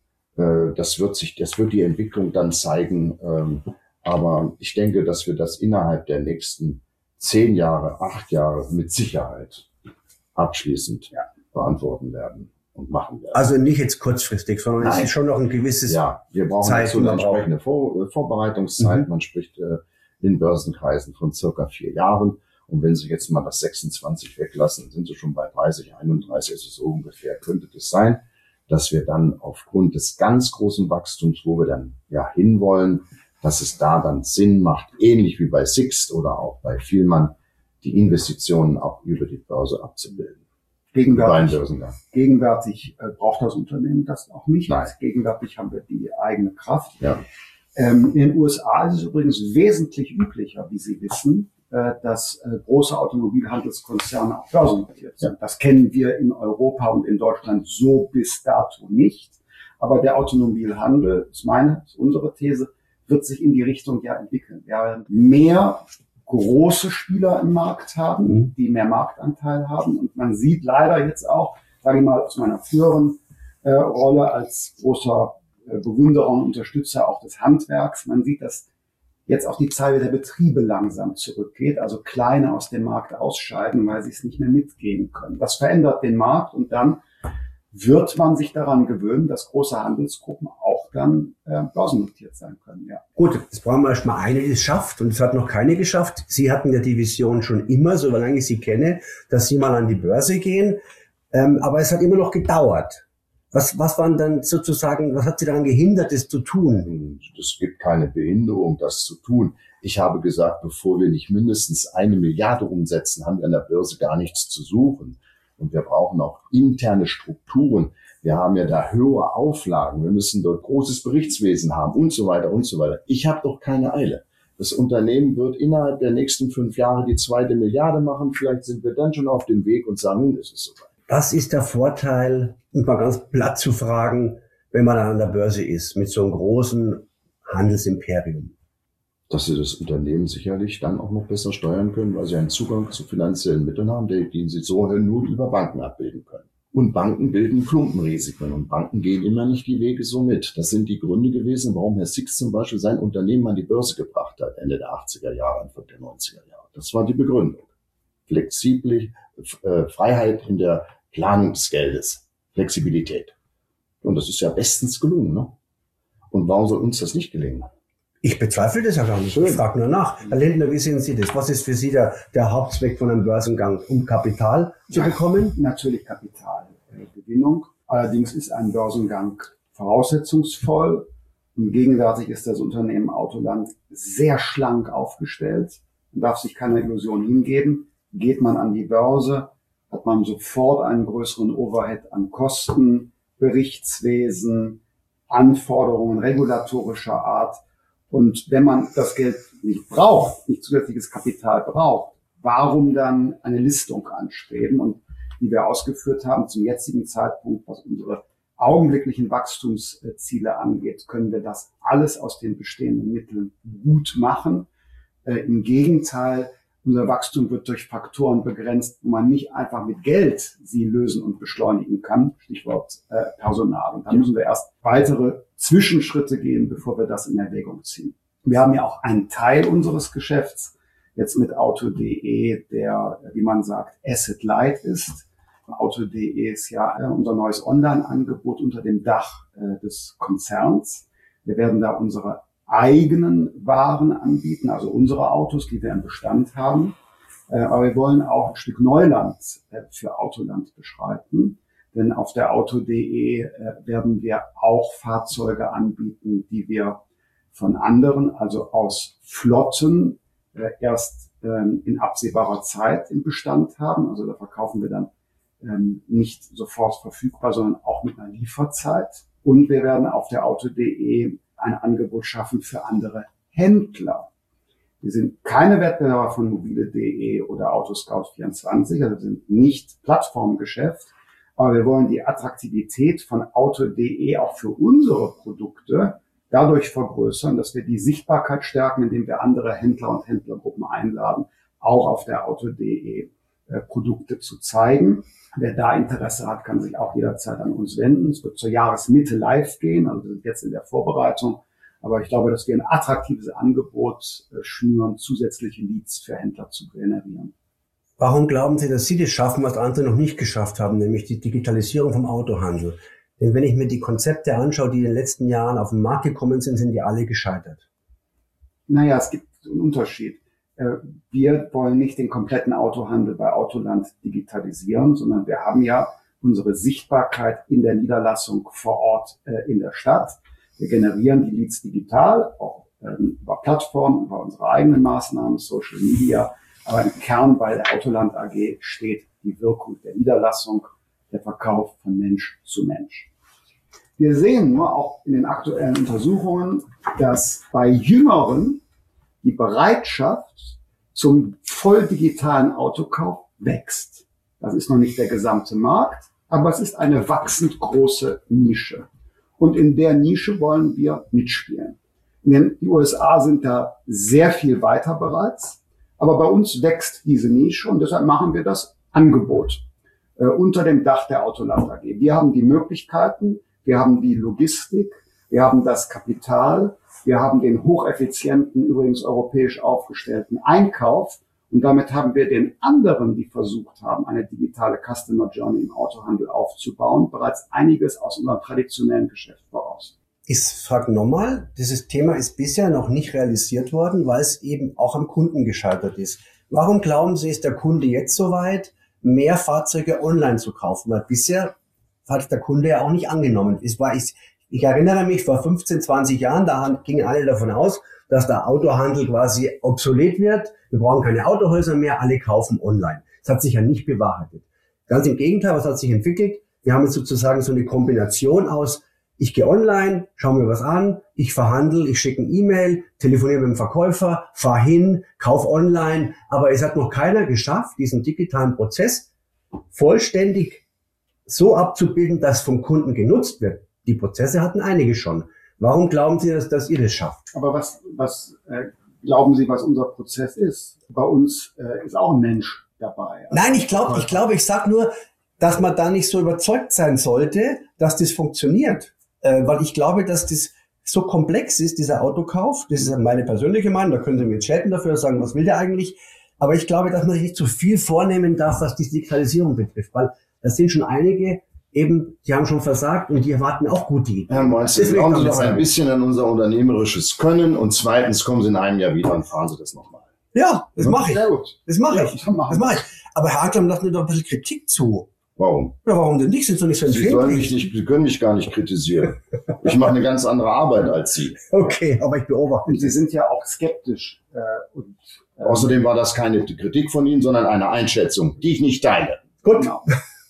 Das wird sich, das wird die Entwicklung dann zeigen. Aber ich denke, dass wir das innerhalb der nächsten zehn Jahre, acht Jahre mit Sicherheit abschließend ja. beantworten werden und machen werden. Also nicht jetzt kurzfristig, sondern Nein. es ist schon noch ein gewisses Ja, wir brauchen Zeit, dazu eine man braucht. entsprechende Vor Vorbereitungszeit. Mhm. Man spricht äh, in Börsenkreisen von circa vier Jahren. Und wenn Sie jetzt mal das sechsundzwanzig weglassen, dann sind Sie schon bei dreißig, einunddreißig, ist es so ungefähr, könnte das sein, dass wir dann aufgrund des ganz großen Wachstums, wo wir dann ja hinwollen, dass es da dann Sinn macht, ähnlich wie bei Sixt oder auch bei Vielmann, die Investitionen auch über die Börse abzubilden. Gegenwärtig, gegenwärtig äh, braucht das Unternehmen das auch nicht. Nein. Gegenwärtig haben wir die eigene Kraft. Ja. Ähm, in den U S A ist es übrigens wesentlich üblicher, wie Sie wissen, äh, dass äh, große Automobilhandelskonzerne auch börsennotiert sind. Ja. Das kennen wir in Europa und in Deutschland so bis dato nicht. Aber der Automobilhandel, ist meine, ist unsere These, wird sich in die Richtung ja entwickeln. Wir werden mehr große Spieler im Markt haben, die mehr Marktanteil haben. Und man sieht leider jetzt auch, sage ich mal, aus meiner früheren äh, Rolle als großer äh, Bewunderer und Unterstützer auch des Handwerks, man sieht, dass jetzt auch die Zahl der Betriebe langsam zurückgeht, also kleine aus dem Markt ausscheiden, weil sie es nicht mehr mitgehen können. Das verändert den Markt und dann wird man sich daran gewöhnen, dass große Handelsgruppen auch dann äh, börsennotiert sein können. Ja. Gut, jetzt brauchen wir erstmal eine, die es schafft und es hat noch keine geschafft. Sie hatten ja die Vision schon immer, solange ich Sie kenne, dass Sie mal an die Börse gehen, ähm, aber es hat immer noch gedauert. Was, was waren dann sozusagen, was hat Sie daran gehindert, das zu tun? Es gibt keine Behinderung, das zu tun. Ich habe gesagt, bevor wir nicht mindestens eine Milliarde umsetzen, haben wir an der Börse gar nichts zu suchen. Und wir brauchen auch interne Strukturen. Wir haben ja da höhere Auflagen. Wir müssen dort großes Berichtswesen haben und so weiter und so weiter. Ich habe doch keine Eile. Das Unternehmen wird innerhalb der nächsten fünf Jahre die zweite Milliarde machen. Vielleicht sind wir dann schon auf dem Weg und sagen, nun ist es soweit. Was ist der Vorteil, um mal ganz platt zu fragen, wenn man dann an der Börse ist, mit so einem großen Handelsimperium? Dass Sie das Unternehmen sicherlich dann auch noch besser steuern können, weil Sie einen Zugang zu finanziellen Mitteln haben, den Sie so nur über Banken abbilden können. Und Banken bilden Klumpenrisiken und Banken gehen immer nicht die Wege so mit. Das sind die Gründe gewesen, warum Herr Sixt zum Beispiel sein Unternehmen an die Börse gebracht hat, Ende der achtziger Jahre, Anfang der neunziger Jahre. Das war die Begründung. Flexibil, äh, Freiheit in der Planung des Geldes, Flexibilität. Und das ist ja bestens gelungen, ne? Und warum soll uns das nicht gelingen? Ich bezweifle das ja gar nicht. Ich frage nur nach. Herr Lindner, wie sehen Sie das? Was ist für Sie der, der Hauptzweck von einem Börsengang? Um Kapital zu bekommen? Natürlich Kapitalgewinnung. Allerdings ist ein Börsengang voraussetzungsvoll. Und gegenwärtig ist das Unternehmen Autoland sehr schlank aufgestellt. Man darf sich keine Illusion hingeben. Geht man an die Börse, hat man sofort einen größeren Overhead an Kosten, Berichtswesen, Anforderungen regulatorischer Art. Und wenn man das Geld nicht braucht, nicht zusätzliches Kapital braucht, warum dann eine Listung anstreben? Und wie wir ausgeführt haben, zum jetzigen Zeitpunkt, was unsere augenblicklichen Wachstumsziele angeht, können wir das alles aus den bestehenden Mitteln gut machen. Äh, im Gegenteil, unser Wachstum wird durch Faktoren begrenzt, wo man nicht einfach mit Geld sie lösen und beschleunigen kann. Stichwort äh, Personal. Und da müssen wir erst weitere Zwischenschritte gehen, bevor wir das in Erwägung ziehen. Wir haben ja auch einen Teil unseres Geschäfts jetzt mit Auto punkt de, der, wie man sagt, Asset Light ist. Auto punkt de ist ja äh, unser neues Online-Angebot unter dem Dach äh, des Konzerns. Wir werden da unsere eigenen Waren anbieten, also unsere Autos, die wir im Bestand haben. Äh, aber wir wollen auch ein Stück Neuland äh, für Autoland beschreiten. Denn auf der Auto punkt de äh, werden wir auch Fahrzeuge anbieten, die wir von anderen, also aus Flotten, äh, erst ähm, in absehbarer Zeit im Bestand haben. Also da verkaufen wir dann ähm, nicht sofort verfügbar, sondern auch mit einer Lieferzeit. Und wir werden auf der auto punkt de ein Angebot schaffen für andere Händler. Wir sind keine Wettbewerber von mobile punkt de oder Autoscout vierundzwanzig, also wir sind nicht Plattformgeschäft, aber wir wollen die Attraktivität von auto punkt de auch für unsere Produkte dadurch vergrößern, dass wir die Sichtbarkeit stärken, indem wir andere Händler und Händlergruppen einladen, auch auf der auto punkt de äh, Produkte zu zeigen. Wer da Interesse hat, kann sich auch jederzeit an uns wenden. Es wird zur Jahresmitte live gehen, also wir sind jetzt in der Vorbereitung. Aber ich glaube, dass wir ein attraktives Angebot äh, schnüren, zusätzliche Leads für Händler zu generieren. Warum glauben Sie, dass Sie das schaffen, was andere noch nicht geschafft haben, nämlich die Digitalisierung vom Autohandel? Denn wenn ich mir die Konzepte anschaue, die in den letzten Jahren auf den Markt gekommen sind, sind die alle gescheitert. Naja, es gibt einen Unterschied. Wir wollen nicht den kompletten Autohandel bei Autoland digitalisieren, sondern wir haben ja unsere Sichtbarkeit in der Niederlassung vor Ort äh, in der Stadt. Wir generieren die Leads digital, auch ähm, über Plattformen, über unsere eigenen Maßnahmen, Social Media. Aber im Kern bei der Autoland A G steht die Wirkung der Niederlassung, der Verkauf von Mensch zu Mensch. Wir sehen nur auch in den aktuellen Untersuchungen, dass bei Jüngeren die Bereitschaft zum voll digitalen Autokauf wächst. Das ist noch nicht der gesamte Markt, aber es ist eine wachsend große Nische. Und in der Nische wollen wir mitspielen. In den U S A sind da sehr viel weiter bereits, aber bei uns wächst diese Nische und deshalb machen wir das Angebot äh, unter dem Dach der Autoland A G. Wir haben die Möglichkeiten, wir haben die Logistik, wir haben das Kapital, wir haben den hocheffizienten, übrigens europäisch aufgestellten Einkauf und damit haben wir den anderen, die versucht haben, eine digitale Customer Journey im Autohandel aufzubauen, bereits einiges aus unserem traditionellen Geschäft voraus. Ich frage nochmal, dieses Thema ist bisher noch nicht realisiert worden, weil es eben auch am Kunden gescheitert ist. Warum glauben Sie, ist der Kunde jetzt soweit, mehr Fahrzeuge online zu kaufen? Weil bisher hat der Kunde ja auch nicht angenommen. Es war, ich, ich erinnere mich, vor fünfzehn, zwanzig Jahren, da gingen alle davon aus, dass der Autohandel quasi obsolet wird. Wir brauchen keine Autohäuser mehr, alle kaufen online. Das hat sich ja nicht bewahrheitet. Ganz im Gegenteil, was hat sich entwickelt? Wir haben jetzt sozusagen so eine Kombination aus, ich gehe online, schaue mir was an, ich verhandle, ich schicke eine E-Mail, telefoniere mit dem Verkäufer, fahre hin, kauf online. Aber es hat noch keiner geschafft, diesen digitalen Prozess vollständig so abzubilden, dass vom Kunden genutzt wird. Die Prozesse hatten einige schon. Warum glauben Sie, dass, dass ihr das schafft? Aber was, was äh, glauben Sie, was unser Prozess ist? Bei uns äh, ist auch ein Mensch dabei. Nein, ich glaube, ich glaube, ich sag nur, dass man da nicht so überzeugt sein sollte, dass das funktioniert. Äh, weil ich glaube, dass das so komplex ist, dieser Autokauf. Das ist meine persönliche Meinung. Da können Sie mir chatten dafür, sagen, was will der eigentlich? Aber ich glaube, dass man sich nicht zu viel vornehmen darf, was die Digitalisierung betrifft. Weil das sind schon einige, eben, die haben schon versagt und die erwarten auch gute Ideen. Herr Meister, glauben Sie doch ein bisschen an unser unternehmerisches Können und zweitens kommen Sie in einem Jahr wieder und fahren Sie das nochmal. Ja, das mache ich. Sehr gut. Das mache ich. Ja, das mache ich. Aber Herr Hartlam, lassen wir doch ein bisschen Kritik zu. Warum? Ja, warum denn nicht? Sind Sie nicht so Sie sollen mich nicht, Sie können mich gar nicht kritisieren. Ich mache eine ganz andere Arbeit als Sie. Okay, aber ich beobachte. Und Sie sind ja auch skeptisch. Äh, und, äh, Außerdem war das keine Kritik von Ihnen, sondern eine Einschätzung, die ich nicht teile. Gut. Genau.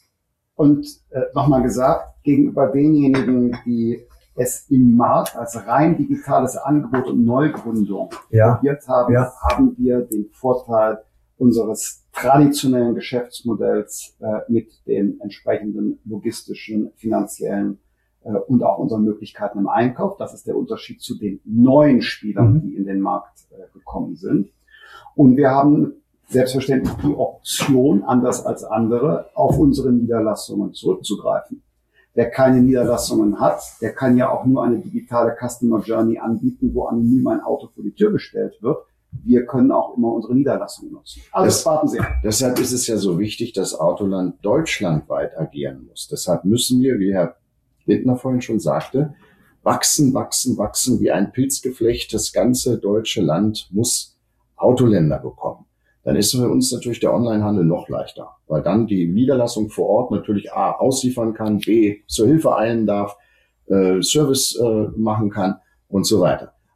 Und äh, nochmal gesagt, gegenüber denjenigen, die es im Markt als rein digitales Angebot und Neugründung Ja. probiert haben, Ja. haben wir den Vorteil unseres traditionellen Geschäftsmodells äh, mit den entsprechenden logistischen, finanziellen äh, und auch unseren Möglichkeiten im Einkauf. Das ist der Unterschied zu den neuen Spielern, Mhm. die in den Markt äh, gekommen sind. Und wir haben selbstverständlich die Option, anders als andere, auf unsere Niederlassungen zurückzugreifen. Wer keine Niederlassungen hat, der kann ja auch nur eine digitale Customer Journey anbieten, wo anonym ein Auto vor die Tür gestellt wird. Wir können auch immer unsere Niederlassungen nutzen. Also Das- warten Sie. Deshalb ist es ja so wichtig, dass Autoland deutschlandweit agieren muss. Deshalb müssen wir, wie Herr Lindner vorhin schon sagte, wachsen, wachsen, wachsen wie ein Pilzgeflecht. Das ganze deutsche Land muss Autoländer bekommen. Dann ist für uns natürlich der Onlinehandel noch leichter, weil dann die Niederlassung vor Ort natürlich A, ausliefern kann, B, zur Hilfe eilen darf, äh, Service äh, machen kann und so weiter.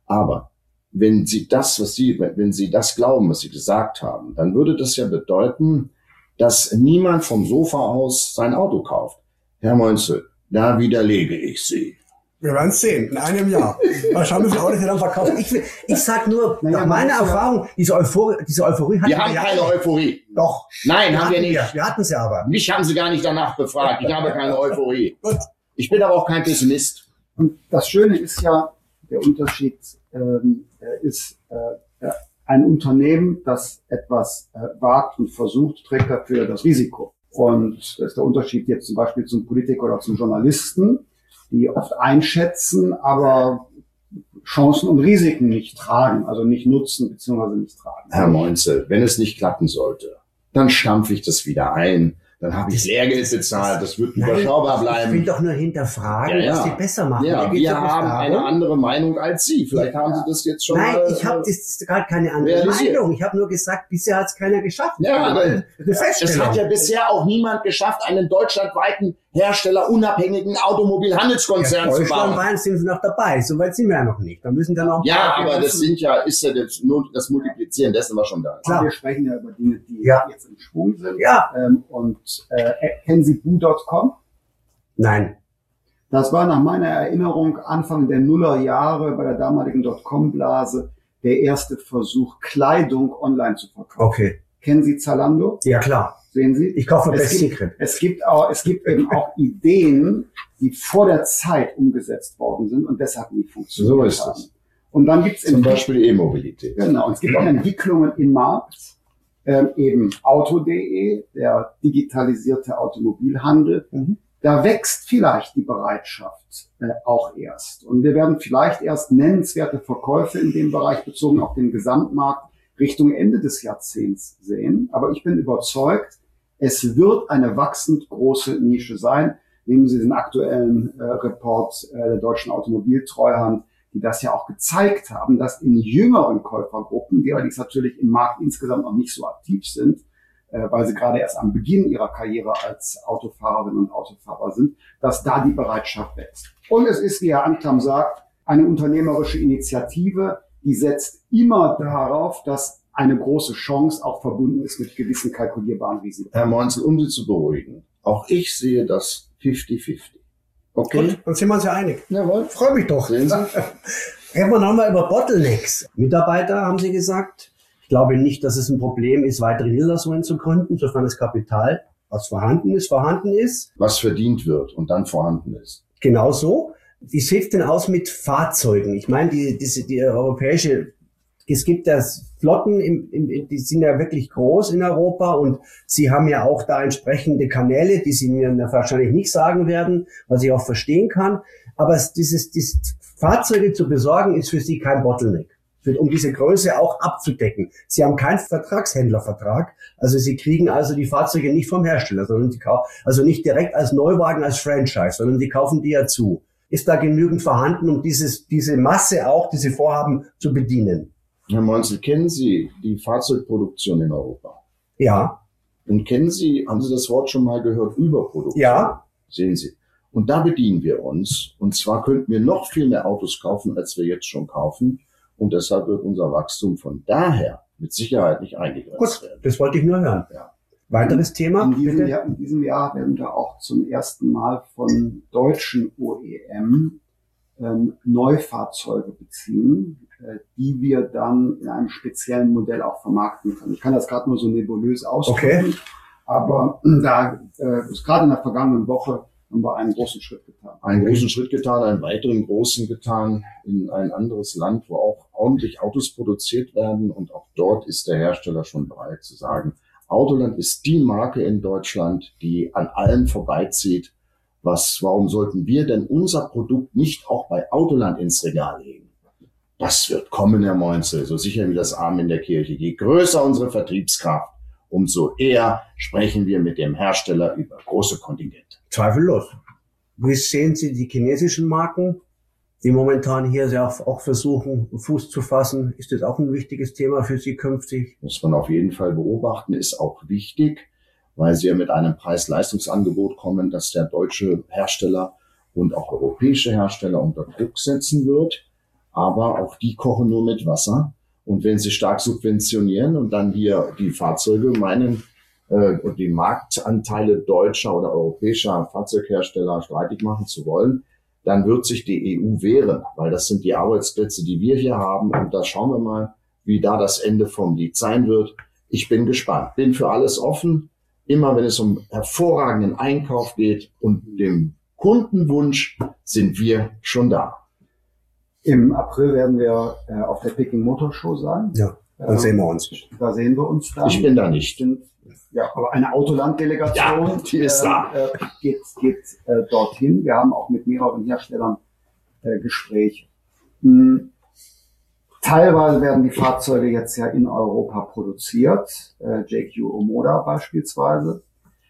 Aber wenn Sie das, was Sie, wenn Sie das glauben, was Sie gesagt haben, dann würde das ja bedeuten, dass niemand vom Sofa aus sein Auto kauft. Herr Meunzel, da widerlege ich Sie. Wir werden es sehen, in einem Jahr. Mal schauen, wie viele Autos wir dann verkaufen. Ich, will- ich sag nur, Naja, nach meiner meinst du- Erfahrung, diese Euphorie, diese Euphorie hatten Wir haben ja- keine Euphorie. Doch. Nein, haben wir hatten nicht. Wir hatten sie aber. Mich haben Sie gar nicht danach befragt. Ich habe keine Euphorie. Ich bin aber auch kein Pessimist. Und das Schöne ist ja, der Unterschied ähm, äh, ist, äh, äh, ein Unternehmen, das etwas äh, wagt und versucht, trägt dafür das Risiko. Und das ist der Unterschied jetzt zum Beispiel zum Politiker oder zum Journalisten, die oft einschätzen, aber Chancen und Risiken nicht tragen, also nicht nutzen bzw. nicht tragen. Herr Meunzel, wenn es nicht klappen sollte, dann stampfe ich das wieder ein. Dann habe ich Lehrgeld bezahlt. Das wird überschaubar Ich will bleiben. doch nur hinterfragen, Ja, ja. was sie besser machen. Ja, Mir geht's wir doch nicht haben darum- eine andere Meinung als Sie. Vielleicht haben Sie das jetzt schon Nein, mal... ich habe äh, das ist gerade keine andere realisiert. Meinung. Ich habe nur gesagt, bisher hat es keiner geschafft. Ja, das ist eine Es Feststellung. hat ja bisher auch niemand geschafft, einen deutschlandweiten herstellerunabhängigen Automobilhandelskonzern Ja, zu bauen. Deutschlandweit sind sie noch dabei. Soweit sind wir ja noch nicht. Da müssen dann noch. Ja, aber das sind ja, ist ja das, nur das Multiplizieren dessen, was schon da ist. Klar. Wir sprechen ja über Dinge, die Ja. jetzt im Schwung sind. Ja. Ähm, und äh, kennen Sie boo Punkt com? Nein. Das war nach meiner Erinnerung Anfang der Nullerjahre bei der damaligen Dotcom-Blase der erste Versuch, Kleidung online zu verkaufen. Okay. Kennen Sie Zalando? Ja, klar. Sehen Sie? Ich kaufe Es Best gibt, Secret. es gibt auch, es gibt eben auch Ideen, die vor der Zeit umgesetzt worden sind und deshalb nie funktioniert So ist haben. es. Und dann gibt es Zum Beispiel E-Mobilität. Genau, und es gibt auch Entwicklungen im Markt, ähm, eben Auto Punkt de, der digitalisierte Automobilhandel. Mhm. Da wächst vielleicht die Bereitschaft äh, auch erst. Und wir werden vielleicht erst nennenswerte Verkäufe in dem Bereich bezogen auf den Gesamtmarkt Richtung Ende des Jahrzehnts sehen. Aber ich bin überzeugt, es wird eine wachsend große Nische sein. Nehmen Sie den aktuellen äh, Report äh, der Deutschen Automobiltreuhand, die das ja auch gezeigt haben, dass in jüngeren Käufergruppen, die allerdings natürlich im Markt insgesamt noch nicht so aktiv sind, äh, weil sie gerade erst am Beginn ihrer Karriere als Autofahrerinnen und Autofahrer sind, dass da die Bereitschaft wächst. Und es ist, wie Herr Anklam sagt, eine unternehmerische Initiative, die setzt immer darauf, dass eine große Chance auch verbunden ist mit gewissen kalkulierbaren Risiken. Herr Meunzel, um Sie zu beruhigen, auch ich sehe das fünfzig fünfzig. Okay? Gut, dann sind wir uns ja einig. Jawohl. Freue mich doch. Sehen Sie? Reden wir nochmal über Bottlenecks. Mitarbeiter, haben Sie gesagt. Ich glaube nicht, dass es ein Problem ist, weitere Niederlassungen zu gründen, sofern das Kapital, was vorhanden ist, vorhanden ist. Was verdient wird und dann vorhanden ist. Genau so. Wie sieht's denn aus mit Fahrzeugen? Ich meine, die, diese, die europäische, es gibt ja Flotten, im, im, die sind ja wirklich groß in Europa und Sie haben ja auch da entsprechende Kanäle, die Sie mir wahrscheinlich nicht sagen werden, was ich auch verstehen kann. Aber es, dieses, dieses Fahrzeuge zu besorgen, ist für Sie kein Bottleneck, für, um diese Größe auch abzudecken. Sie haben keinen Vertragshändlervertrag, also Sie kriegen also die Fahrzeuge nicht vom Hersteller, sondern Sie kaufen, also nicht direkt als Neuwagen, als Franchise, sondern die kaufen die ja zu. Ist da genügend vorhanden, um dieses, diese Masse auch, diese Vorhaben zu bedienen? Herr Meunzel, kennen Sie die Fahrzeugproduktion in Europa? Ja, Und kennen Sie, haben Sie das Wort schon mal gehört, Überproduktion? ja, Sehen Sie. Und da bedienen wir uns. Und zwar könnten wir noch viel mehr Autos kaufen, als wir jetzt schon kaufen. Und deshalb wird unser Wachstum von daher mit Sicherheit nicht eingegrenzt gut, werden. das wollte ich nur hören. Ja. Weiteres Thema, In diesem, bitte? Jahr, in diesem Jahr werden wir auch zum ersten Mal von deutschen O E M ähm, Neufahrzeuge beziehen, äh, die wir dann in einem speziellen Modell auch vermarkten können. Ich kann das gerade nur so nebulös ausdrücken, Okay. aber da äh, ist gerade in der vergangenen Woche haben wir einen großen Schritt getan. Einen großen Schritt getan, einen weiteren großen getan in ein anderes Land, wo auch ordentlich Autos produziert werden. Und auch dort ist der Hersteller schon bereit zu sagen, Autoland ist die Marke in Deutschland, die an allen vorbeizieht. Was, warum sollten wir denn unser Produkt nicht auch bei Autoland ins Regal legen? Das wird kommen, Herr Meunzel, so sicher wie das Amen in der Kirche. Je größer unsere Vertriebskraft, umso eher sprechen wir mit dem Hersteller über große Kontingente. Zweifellos. Wie sehen Sie die chinesischen Marken, die momentan hier sehr auch, auch versuchen, Fuß zu fassen? Ist das auch ein wichtiges Thema für Sie künftig? Muss man auf jeden Fall beobachten, ist auch wichtig, weil sie ja mit einem Preis-Leistungsangebot kommen, das der deutsche Hersteller und auch europäische Hersteller unter Druck setzen wird. aber auch die kochen nur mit Wasser. Und wenn sie stark subventionieren und dann hier die Fahrzeuge meinen, äh, und die Marktanteile deutscher oder europäischer Fahrzeughersteller streitig machen zu wollen, dann wird sich die E U wehren, weil das sind die Arbeitsplätze, die wir hier haben. Und da schauen wir mal, wie da das Ende vom Lied sein wird. Ich bin gespannt, bin für alles offen. Immer wenn es um hervorragenden Einkauf geht und dem Kundenwunsch, sind wir schon da. Im April werden wir äh, auf der Peking Motor Show sein. Ja, dann ähm, sehen wir uns. Da sehen wir uns dann. Ich bin da nicht. Sind, ja, aber eine Autoland-Delegation ja, die ist äh, da. Äh, geht, geht äh, dorthin. Wir haben auch mit mehreren Herstellern äh, Gespräche. Hm. Teilweise werden die Fahrzeuge jetzt ja in Europa produziert, äh, J Q Omoda beispielsweise.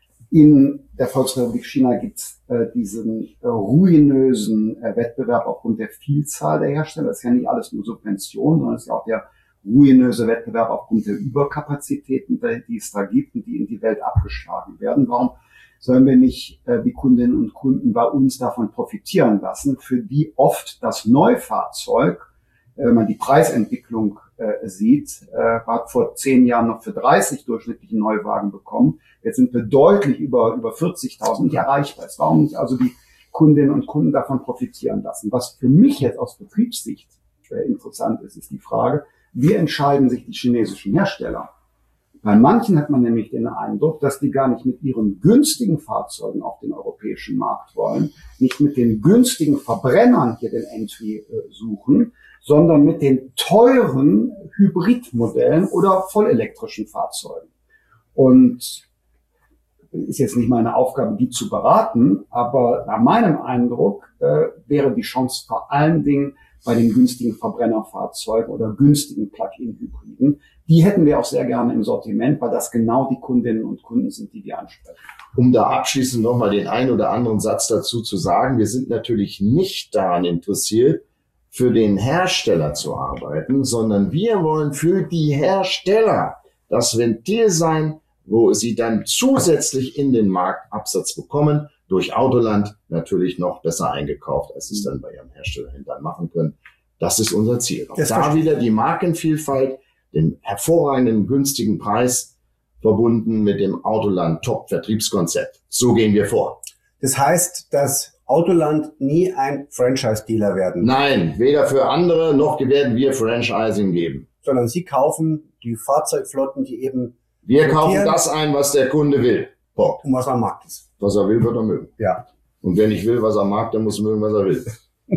In der Volksrepublik China gibt es äh, diesen äh, ruinösen äh, Wettbewerb aufgrund der Vielzahl der Hersteller. Das ist ja nicht alles nur Subvention, sondern es ist ja auch der ruinöse Wettbewerb aufgrund der Überkapazitäten, die es da gibt und die in die Welt abgeschlagen werden. Warum sollen wir nicht äh, die Kundinnen und Kunden bei uns davon profitieren lassen, für die oft das Neufahrzeug, äh, wenn man die Preisentwicklung äh, sieht, äh, hat vor zehn Jahren noch für dreißig durchschnittliche Neuwagen bekommen. Jetzt sind wir deutlich über, über vierzigtausend, nicht erreichbar ist. Warum nicht also die Kundinnen und Kunden davon profitieren lassen? Was für mich jetzt aus Betriebssicht äh, interessant ist, ist die Frage, wie entscheiden sich die chinesischen Hersteller? Bei manchen hat man nämlich den Eindruck, dass die gar nicht mit ihren günstigen Fahrzeugen auf den europäischen Markt wollen, nicht mit den günstigen Verbrennern hier den Entry äh, suchen, sondern mit den teuren Hybridmodellen oder vollelektrischen Fahrzeugen. Und ist jetzt nicht meine Aufgabe, die zu beraten, aber nach meinem Eindruck äh, wäre die Chance vor allen Dingen bei den günstigen Verbrennerfahrzeugen oder günstigen Plug-in-Hybriden. Die hätten wir auch sehr gerne im Sortiment, weil das genau die Kundinnen und Kunden sind, die wir ansprechen. Um da abschließend nochmal den einen oder anderen Satz dazu zu sagen, wir sind natürlich nicht daran interessiert, für den Hersteller zu arbeiten, sondern wir wollen für die Hersteller das Ventil sein, wo sie dann zusätzlich in den Markt Absatz bekommen, durch Autoland natürlich noch besser eingekauft, als sie es dann bei ihrem Hersteller hintern machen können. Das ist unser Ziel. Auch da wieder die Markenvielfalt, den hervorragenden, günstigen Preis verbunden mit dem Autoland Top-Vertriebskonzept. So gehen wir vor. Das heißt, dass Autoland nie ein Franchise-Dealer werden. Nein, weder für andere noch werden wir Franchising geben. Sondern Sie kaufen die Fahrzeugflotten, die eben Wir kaufen das ein, was der Kunde will. Punkt. Und was am Markt ist. Was er will, wird er mögen. Ja. Und wenn ich will, was er mag, dann muss er mögen, was er will.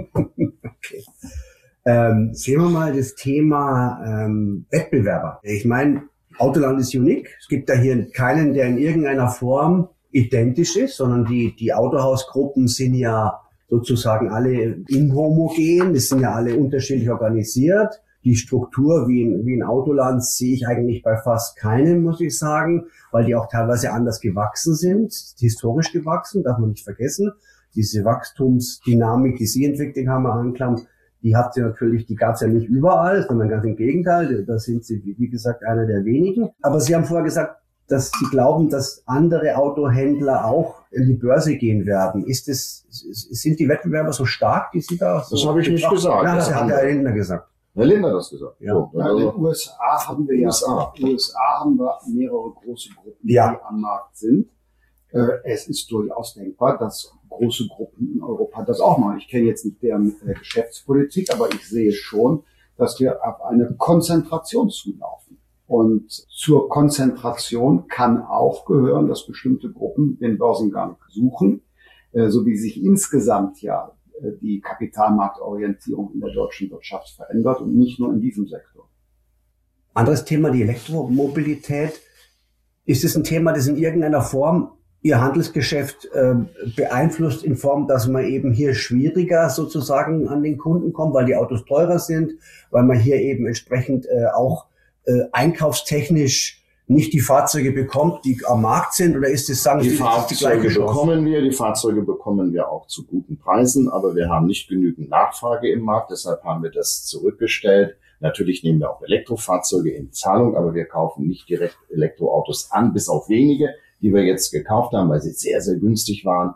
Okay. Ähm, sehen wir mal das Thema ähm, Wettbewerber. Ich meine, Autoland ist unique. Es gibt da hier keinen, der in irgendeiner Form identisch ist, sondern die, die Autohausgruppen sind ja sozusagen alle inhomogen. Das sind ja alle unterschiedlich organisiert. Die Struktur wie in, wie in Autoland sehe ich eigentlich bei fast keinem, muss ich sagen, weil die auch teilweise anders gewachsen sind, historisch gewachsen, darf man nicht vergessen. Diese Wachstumsdynamik, die Sie entwickelt haben, Herr Anklam, die hat sie natürlich, die gab es ja nicht überall, sondern ganz im Gegenteil, da sind Sie, wie gesagt, einer der wenigen. Aber Sie haben vorher gesagt, dass Sie glauben, dass andere Autohändler auch in die Börse gehen werden. Ist es, sind die Wettbewerber so stark, die Sie da so... Das habe ich nicht gesagt. Ja, das das hat Herr Lindner gesagt. Herr Lindner hat das gesagt. Ja. So, Ja, in den U S A haben wir ja, U S A. in den U S A haben wir mehrere große Gruppen, Ja. die am Markt sind. Äh, es ist durchaus denkbar, dass große Gruppen in Europa das auch machen. Ich kenne jetzt nicht deren äh, Geschäftspolitik, aber ich sehe schon, dass wir auf eine Konzentration zulaufen. Und zur Konzentration kann auch gehören, dass bestimmte Gruppen den Börsengang suchen, äh, so wie sich insgesamt ja die Kapitalmarktorientierung in der deutschen Wirtschaft verändert und nicht nur in diesem Sektor. Anderes Thema, die Elektromobilität. Ist es ein Thema, das in irgendeiner Form Ihr Handelsgeschäft äh, beeinflusst in Form, dass man eben hier schwieriger sozusagen an den Kunden kommt, weil die Autos teurer sind, weil man hier eben entsprechend äh, auch äh, einkaufstechnisch nicht die Fahrzeuge bekommt, die am Markt sind, oder ist es, sagen Die Sie, Fahrzeuge bekommen wir, die Fahrzeuge bekommen wir auch zu guten Preisen, aber wir haben nicht genügend Nachfrage im Markt, deshalb haben wir das zurückgestellt. Natürlich nehmen wir auch Elektrofahrzeuge in Zahlung, aber wir kaufen nicht direkt Elektroautos an, bis auf wenige, die wir jetzt gekauft haben, weil sie sehr, sehr günstig waren.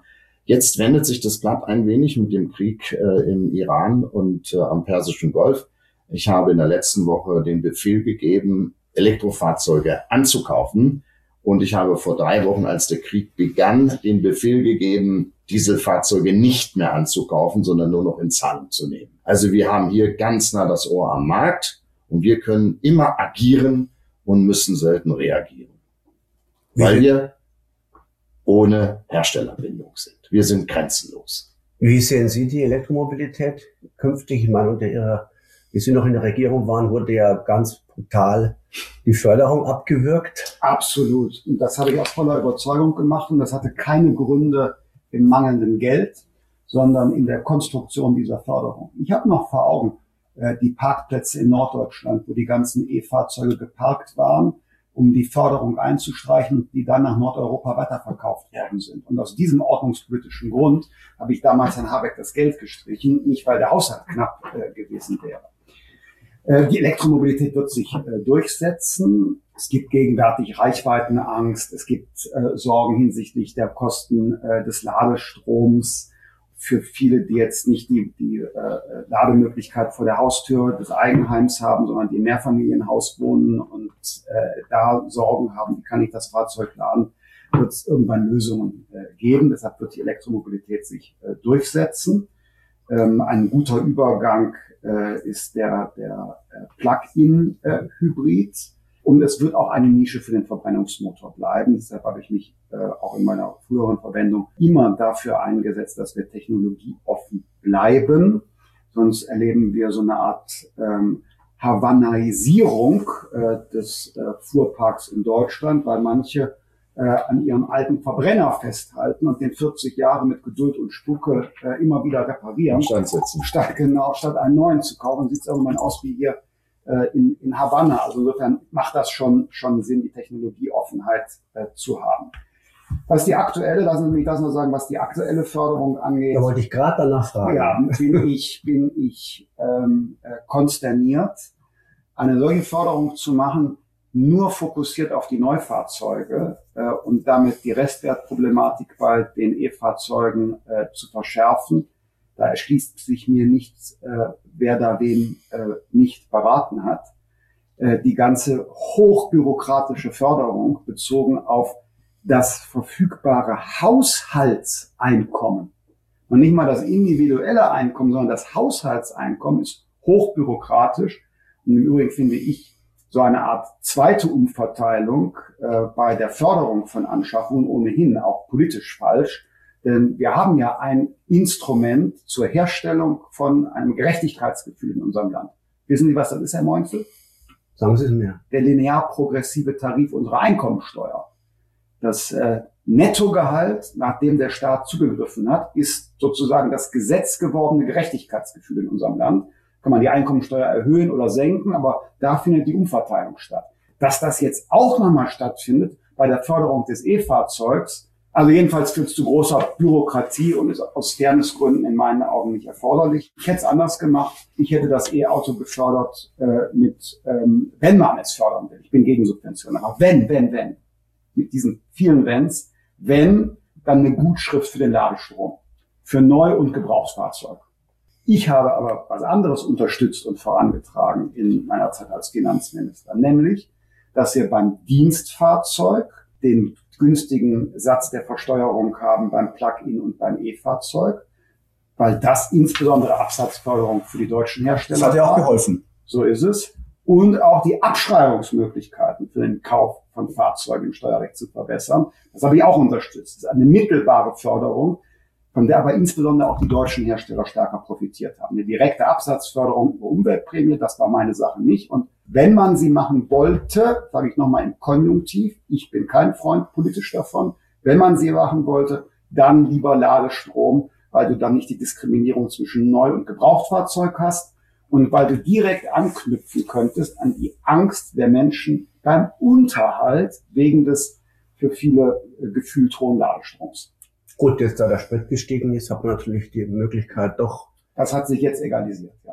Jetzt wendet sich das Blatt ein wenig mit dem Krieg äh, im Iran und äh, am Persischen Golf. Ich habe in der letzten Woche den Befehl gegeben, Elektrofahrzeuge anzukaufen. Und ich habe vor drei Wochen, als der Krieg begann, den Befehl gegeben, Dieselfahrzeuge nicht mehr anzukaufen, sondern nur noch in Zahlung zu nehmen. Also wir haben hier ganz nah das Ohr am Markt und wir können immer agieren und müssen selten reagieren. Weil wir ohne Herstellerbindung sind. Wir sind grenzenlos. Wie sehen Sie die Elektromobilität künftig? Ich meine, unter Ihrer, wie Sie noch in der Regierung waren, wurde ja ganz brutal die Förderung abgewürgt. Absolut. Und das habe ich aus voller Überzeugung gemacht. Und das hatte keine Gründe im mangelnden Geld, sondern in der Konstruktion dieser Förderung. Ich habe noch vor Augen äh, die Parkplätze in Norddeutschland, wo die ganzen E-Fahrzeuge geparkt waren, um die Förderung einzustreichen, die dann nach Nordeuropa weiterverkauft worden sind. Und aus diesem ordnungspolitischen Grund habe ich damals Herrn Habeck das Geld gestrichen, nicht weil der Haushalt knapp äh, gewesen wäre. Äh, die Elektromobilität wird sich äh, durchsetzen. Es gibt gegenwärtig Reichweitenangst. Es gibt äh, Sorgen hinsichtlich der Kosten äh, des Ladestroms für viele, die jetzt nicht die, die äh, Lademöglichkeit vor der Haustür des Eigenheims haben, sondern die im Mehrfamilienhaus wohnen und äh, da Sorgen haben, wie kann ich das Fahrzeug laden, wird es irgendwann Lösungen äh, geben. Deshalb wird die Elektromobilität sich äh, durchsetzen. Ähm, ein guter Übergang äh, ist der, der äh, Plug-in-Hybrid. Äh, Und es wird auch eine Nische für den Verbrennungsmotor bleiben. Deshalb habe ich mich äh, auch in meiner früheren Verwendung immer dafür eingesetzt, dass wir technologieoffen bleiben. Sonst erleben wir so eine Art ähm, Hawaiiisierung äh, des äh, Fuhrparks in Deutschland, weil manche äh, an ihrem alten Verbrenner festhalten und den vierzig Jahre mit Geduld und Spucke äh, immer wieder reparieren. Statt, genau, statt einen neuen zu kaufen, sieht es irgendwann aus wie hier In, in Havanna. Also insofern macht das schon, schon Sinn, die Technologieoffenheit äh, zu haben. Was die aktuelle, lassen Sie mich das noch sagen, was die aktuelle Förderung angeht. Da wollte ich gerade danach fragen. Ja, bin ich, bin ich ähm, äh, konsterniert, eine solche Förderung zu machen, nur fokussiert auf die Neufahrzeuge äh, und damit die Restwertproblematik bei den E-Fahrzeugen äh, zu verschärfen. Da erschließt sich mir nichts, äh, wer da wen äh, nicht beraten hat. Äh, die ganze hochbürokratische Förderung bezogen auf das verfügbare Haushaltseinkommen und nicht mal das individuelle Einkommen, sondern das Haushaltseinkommen ist hochbürokratisch. Und im Übrigen finde ich so eine Art zweite Umverteilung äh, bei der Förderung von Anschaffungen ohnehin auch politisch falsch. Denn wir haben ja ein Instrument zur Herstellung von einem Gerechtigkeitsgefühl in unserem Land. Wissen Sie, was das ist, Herr Meunzel? Sagen Sie es mir. Der linear progressive Tarif unserer Einkommensteuer. Das äh, Nettogehalt, nachdem der Staat zugegriffen hat, ist sozusagen das gesetzgewordene Gerechtigkeitsgefühl in unserem Land. Kann man die Einkommensteuer erhöhen oder senken, aber da findet die Umverteilung statt. Dass das jetzt auch nochmal stattfindet bei der Förderung des E-Fahrzeugs, also jedenfalls führt es zu großer Bürokratie und ist aus Fairnessgründen in meinen Augen nicht erforderlich. Ich hätte es anders gemacht. Ich hätte das E-Auto gefördert äh, mit, ähm, wenn man es fördern will. Ich bin gegen Subventionen. Aber wenn, wenn, wenn. Mit diesen vielen Wenns. Wenn, dann eine Gutschrift für den Ladestrom. Für Neu- und Gebrauchsfahrzeuge. Ich habe aber was anderes unterstützt und vorangetragen in meiner Zeit als Finanzminister. Nämlich, dass wir beim Dienstfahrzeug den günstigen Satz der Versteuerung haben beim Plug-in und beim E-Fahrzeug, weil das insbesondere Absatzförderung für die deutschen Hersteller. Das hat ja auch geholfen. So ist es. Und auch die Abschreibungsmöglichkeiten für den Kauf von Fahrzeugen im Steuerrecht zu verbessern. Das habe ich auch unterstützt. Das ist eine mittelbare Förderung, von der aber insbesondere auch die deutschen Hersteller stärker profitiert haben. Eine direkte Absatzförderung über Umweltprämie, das war meine Sache nicht. Und wenn man sie machen wollte, sage ich nochmal im Konjunktiv, ich bin kein Freund politisch davon, wenn man sie machen wollte, dann lieber Ladestrom, weil du dann nicht die Diskriminierung zwischen Neu- und Gebrauchtfahrzeug hast und weil du direkt anknüpfen könntest an die Angst der Menschen beim Unterhalt wegen des für viele gefühlt hohen Ladestroms. Gut, jetzt da der Sprit gestiegen ist, hat man natürlich die Möglichkeit doch. Das hat sich jetzt egalisiert, ja.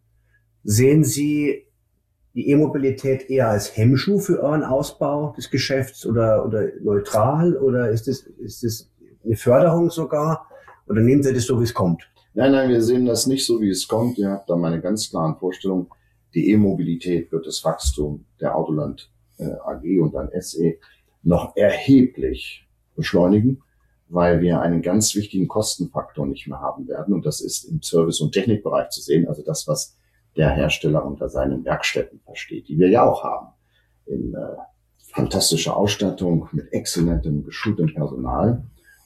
Sehen Sie die E-Mobilität eher als Hemmschuh für euren Ausbau des Geschäfts oder, oder neutral? Oder ist es, ist es eine Förderung sogar? Oder nehmen Sie das so, wie es kommt? Nein, nein, wir sehen das nicht so, wie es kommt. Ihr habt da meine ganz klaren Vorstellungen. Die E-Mobilität wird das Wachstum der Autoland äh, A G und dann S E noch erheblich beschleunigen, weil wir einen ganz wichtigen Kostenfaktor nicht mehr haben werden. Und das ist im Service- und Technikbereich zu sehen. Also das, was der Hersteller unter seinen Werkstätten versteht, die wir ja auch haben. In äh, fantastischer Ausstattung mit exzellentem, geschultem Personal.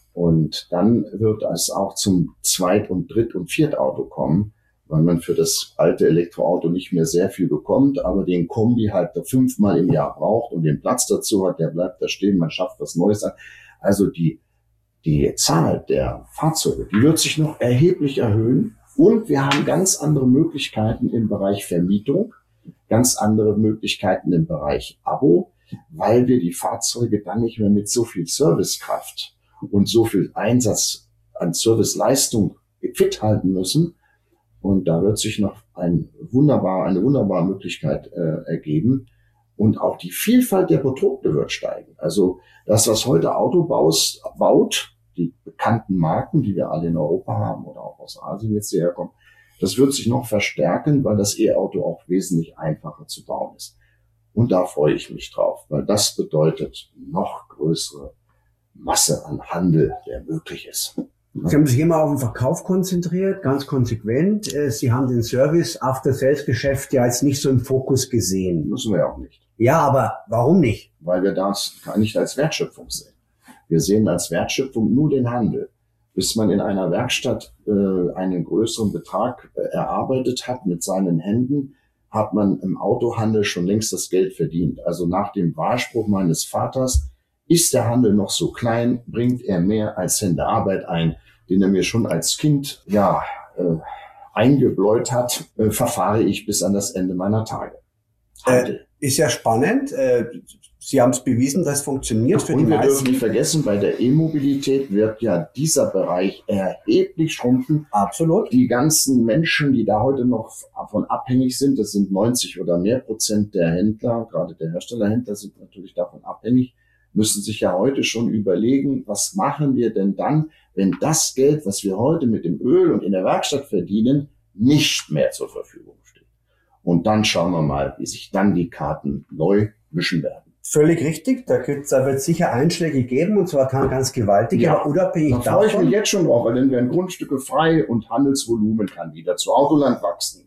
Und dann wird es auch zum Zweit- und Dritt- und Viertauto kommen, weil man für das alte Elektroauto nicht mehr sehr viel bekommt, aber den Kombi halt fünfmal im Jahr braucht und den Platz dazu hat, der bleibt da stehen, man schafft was Neues an. Also die, die Zahl der Fahrzeuge, die wird sich noch erheblich erhöhen und wir haben ganz andere Möglichkeiten im Bereich Vermietung, ganz andere Möglichkeiten im Bereich Abo, weil wir die Fahrzeuge dann nicht mehr mit so viel Servicekraft und so viel Einsatz an Serviceleistung fit halten müssen. Und da wird sich noch ein wunderbar, eine wunderbare Möglichkeit äh, ergeben. Und auch die Vielfalt der Produkte wird steigen. Also das, was heute Autobaus baut, die bekannten Marken, die wir alle in Europa haben oder auch aus Asien jetzt hierher kommen, das wird sich noch verstärken, weil das E-Auto auch wesentlich einfacher zu bauen ist. Und da freue ich mich drauf, weil das bedeutet noch größere Masse an Handel, der möglich ist. Sie haben sich immer auf den Verkauf konzentriert, ganz konsequent. Sie haben den Service, After-Sales-Geschäft ja jetzt nicht so im Fokus gesehen. Müssen wir auch nicht. Ja, aber warum nicht? Weil wir das nicht als Wertschöpfung sehen. Wir sehen als Wertschöpfung nur den Handel. Bis man in einer Werkstatt äh, einen größeren Betrag äh, erarbeitet hat mit seinen Händen, hat man im Autohandel schon längst das Geld verdient. Also nach dem Wahrspruch meines Vaters, ist der Handel noch so klein, bringt er mehr als Hände Arbeit ein, den er mir schon als Kind ja äh, eingebläut hat, äh, verfahre ich bis an das Ende meiner Tage. Handel. Äh, ist ja spannend. Äh, Sie haben es bewiesen, das funktioniert für die meisten. Und wir dürfen nicht vergessen, bei der E-Mobilität wird ja dieser Bereich erheblich schrumpfen. Absolut. Die ganzen Menschen, die da heute noch davon abhängig sind, das sind neunzig oder mehr Prozent der Händler, gerade der Herstellerhändler sind natürlich davon abhängig, müssen sich ja heute schon überlegen, was machen wir denn dann, wenn das Geld, was wir heute mit dem Öl und in der Werkstatt verdienen, nicht mehr zur Verfügung steht. Und dann schauen wir mal, wie sich dann die Karten neu mischen werden. Völlig richtig, da, da wird sicher Einschläge geben, und zwar ganz gewaltige, ja, aber unabhängig davon. Da freue ich mich jetzt schon drauf, weil dann werden Grundstücke frei und Handelsvolumen kann wieder zu Autoland wachsen.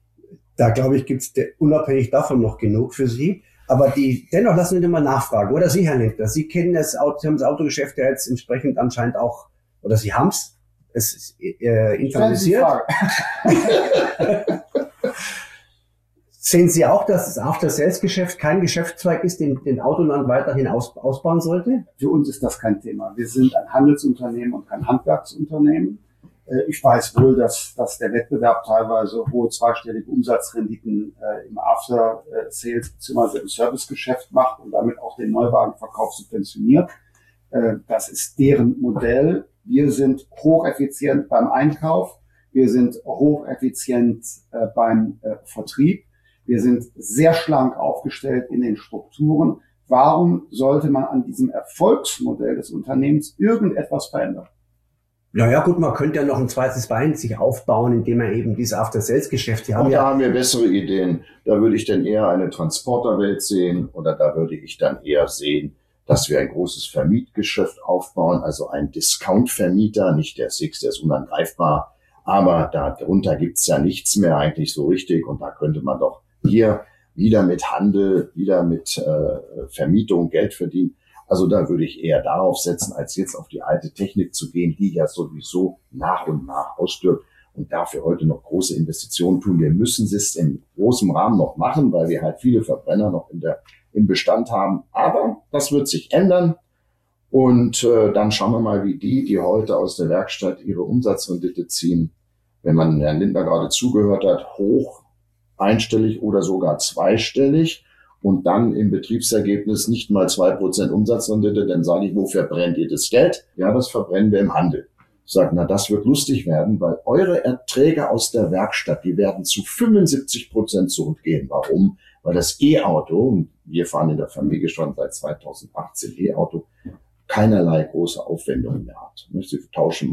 Da, glaube ich, gibt es unabhängig davon noch genug für Sie. Aber die, dennoch lassen wir mal nachfragen. Oder Sie, Herr Lindner, Sie kennen das Auto, Sie haben das Autogeschäft ja jetzt entsprechend anscheinend auch, oder Sie haben es, es ist äh, internalisiert. Sehen Sie auch, dass das After-Sales-Geschäft kein Geschäftszweig ist, den, den Autoland weiterhin aus, ausbauen sollte? Für uns ist das kein Thema. Wir sind ein Handelsunternehmen und kein Handwerksunternehmen. Ich weiß wohl, dass, dass der Wettbewerb teilweise hohe zweistellige Umsatzrenditen äh, im After-Sales bzw. im Servicegeschäft macht und damit auch den Neuwagenverkauf subventioniert. Äh, das ist deren Modell. Wir sind hocheffizient beim Einkauf. Wir sind hocheffizient äh, beim äh, Vertrieb. Wir sind sehr schlank aufgestellt in den Strukturen. Warum sollte man an diesem Erfolgsmodell des Unternehmens irgendetwas verändern? Naja, gut, man könnte ja noch ein zweites Bein sich aufbauen, indem er eben dieses After-Sales-Geschäft, die haben Auch ja... da haben wir bessere Ideen. Da würde ich dann eher eine Transporterwelt sehen, oder da würde ich dann eher sehen, dass wir ein großes Vermietgeschäft aufbauen, also ein Discount-Vermieter, nicht der Six, der ist unangreifbar, aber darunter gibt's ja nichts mehr eigentlich so richtig, und da könnte man doch hier wieder mit Handel, wieder mit äh, Vermietung Geld verdienen. Also da würde ich eher darauf setzen, als jetzt auf die alte Technik zu gehen, die ja sowieso nach und nach ausstirbt und dafür heute noch große Investitionen tun. Wir müssen es in großem Rahmen noch machen, weil wir halt viele Verbrenner noch in der, im Bestand haben. Aber das wird sich ändern. Und äh, dann schauen wir mal, wie die, die heute aus der Werkstatt ihre Umsatzrendite ziehen, wenn man Herrn Lindner gerade zugehört hat, hoch einstellig oder sogar zweistellig. Und dann im Betriebsergebnis nicht mal zwei Prozent Umsatzrendite, dann sage ich, wo verbrennt ihr das Geld? Ja, das verbrennen wir im Handel. Ich sage, na, das wird lustig werden, weil eure Erträge aus der Werkstatt, die werden zu fünfundsiebzig Prozent zurückgehen. Warum? Weil das E-Auto, und wir fahren in der Familie schon seit zweitausendachtzehn E-Auto, keinerlei große Aufwendungen mehr hat. Sie tauschen mal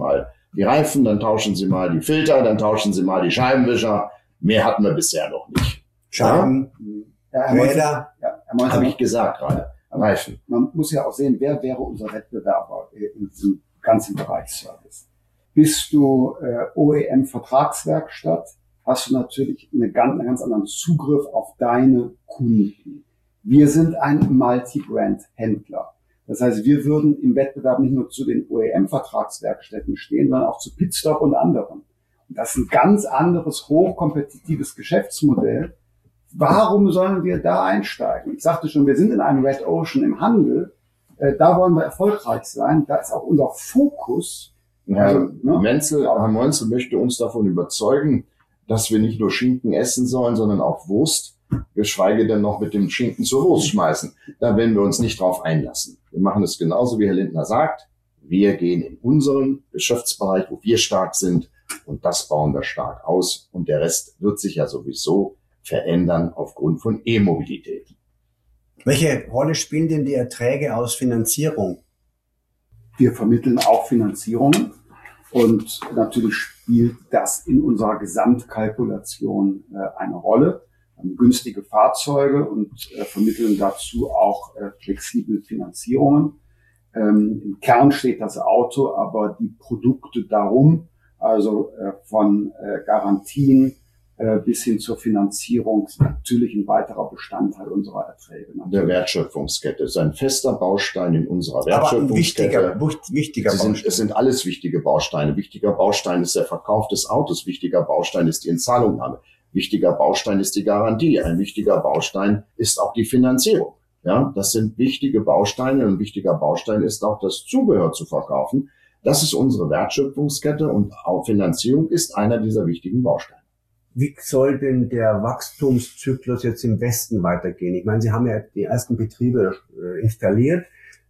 die Reifen, dann tauschen Sie mal die Filter, dann tauschen Sie mal die Scheibenwischer. Mehr hatten wir bisher noch nicht. Scheiben, ja, Herr Molzer, Räder, ja, Herr Molzer, Habe ich gesagt gerade. Reifen. man muss ja auch sehen, wer wäre unser Wettbewerber in diesem ganzen Bereich Service. Bist du äh, O E M-Vertragswerkstatt, hast du natürlich eine ganz, einen ganz anderen Zugriff auf deine Kunden. Wir sind ein Multi-Brand-Händler. Das heißt, wir würden im Wettbewerb nicht nur zu den O E M-Vertragswerkstätten stehen, sondern auch zu Pitstop und anderen. Und das ist ein ganz anderes, hochkompetitives Geschäftsmodell. Warum sollen wir da einsteigen? Ich sagte schon, wir sind in einem Red Ocean im Handel. Äh, da wollen wir erfolgreich sein. Da ist auch unser Fokus. Herr Also, ne? Menzel, Herr Menzel möchte uns davon überzeugen, dass wir nicht nur Schinken essen sollen, sondern auch Wurst, geschweige denn noch mit dem Schinken zur Wurst schmeißen. Da werden wir uns nicht drauf einlassen. Wir machen es genauso, wie Herr Lindner sagt. Wir gehen in unseren Geschäftsbereich, wo wir stark sind, und das bauen wir stark aus. Und der Rest wird sich ja sowieso verändern aufgrund von E-Mobilität. welche Rolle spielen denn die Erträge aus Finanzierung? Wir vermitteln auch Finanzierungen und natürlich spielt das in unserer Gesamtkalkulation äh, eine Rolle. Wir haben günstige Fahrzeuge und äh, vermitteln dazu auch äh, flexible Finanzierungen. Ähm, im Kern steht das Auto, aber die Produkte darum, also äh, von äh, Garantien äh, bis hin zur Finanzierung, ist natürlich ein weiterer Bestandteil unserer Erträge. Natürlich. Der Wertschöpfungskette ist ein fester Baustein in unserer Aber ein Wertschöpfungskette. wichtiger, wichtiger Sie sind, Baustein. es sind alles wichtige Bausteine. Wichtiger Baustein ist der Verkauf des Autos. Wichtiger Baustein ist die Inzahlungnahme. Wichtiger Baustein ist die Garantie. Ein wichtiger Baustein ist auch die Finanzierung. Ja, das sind wichtige Bausteine. Ein wichtiger Baustein ist auch das Zubehör zu verkaufen. Das ist unsere Wertschöpfungskette und auch Finanzierung ist einer dieser wichtigen Bausteine. Wie soll denn der Wachstumszyklus jetzt im Westen weitergehen? Ich meine, Sie haben ja die ersten Betriebe äh, installiert.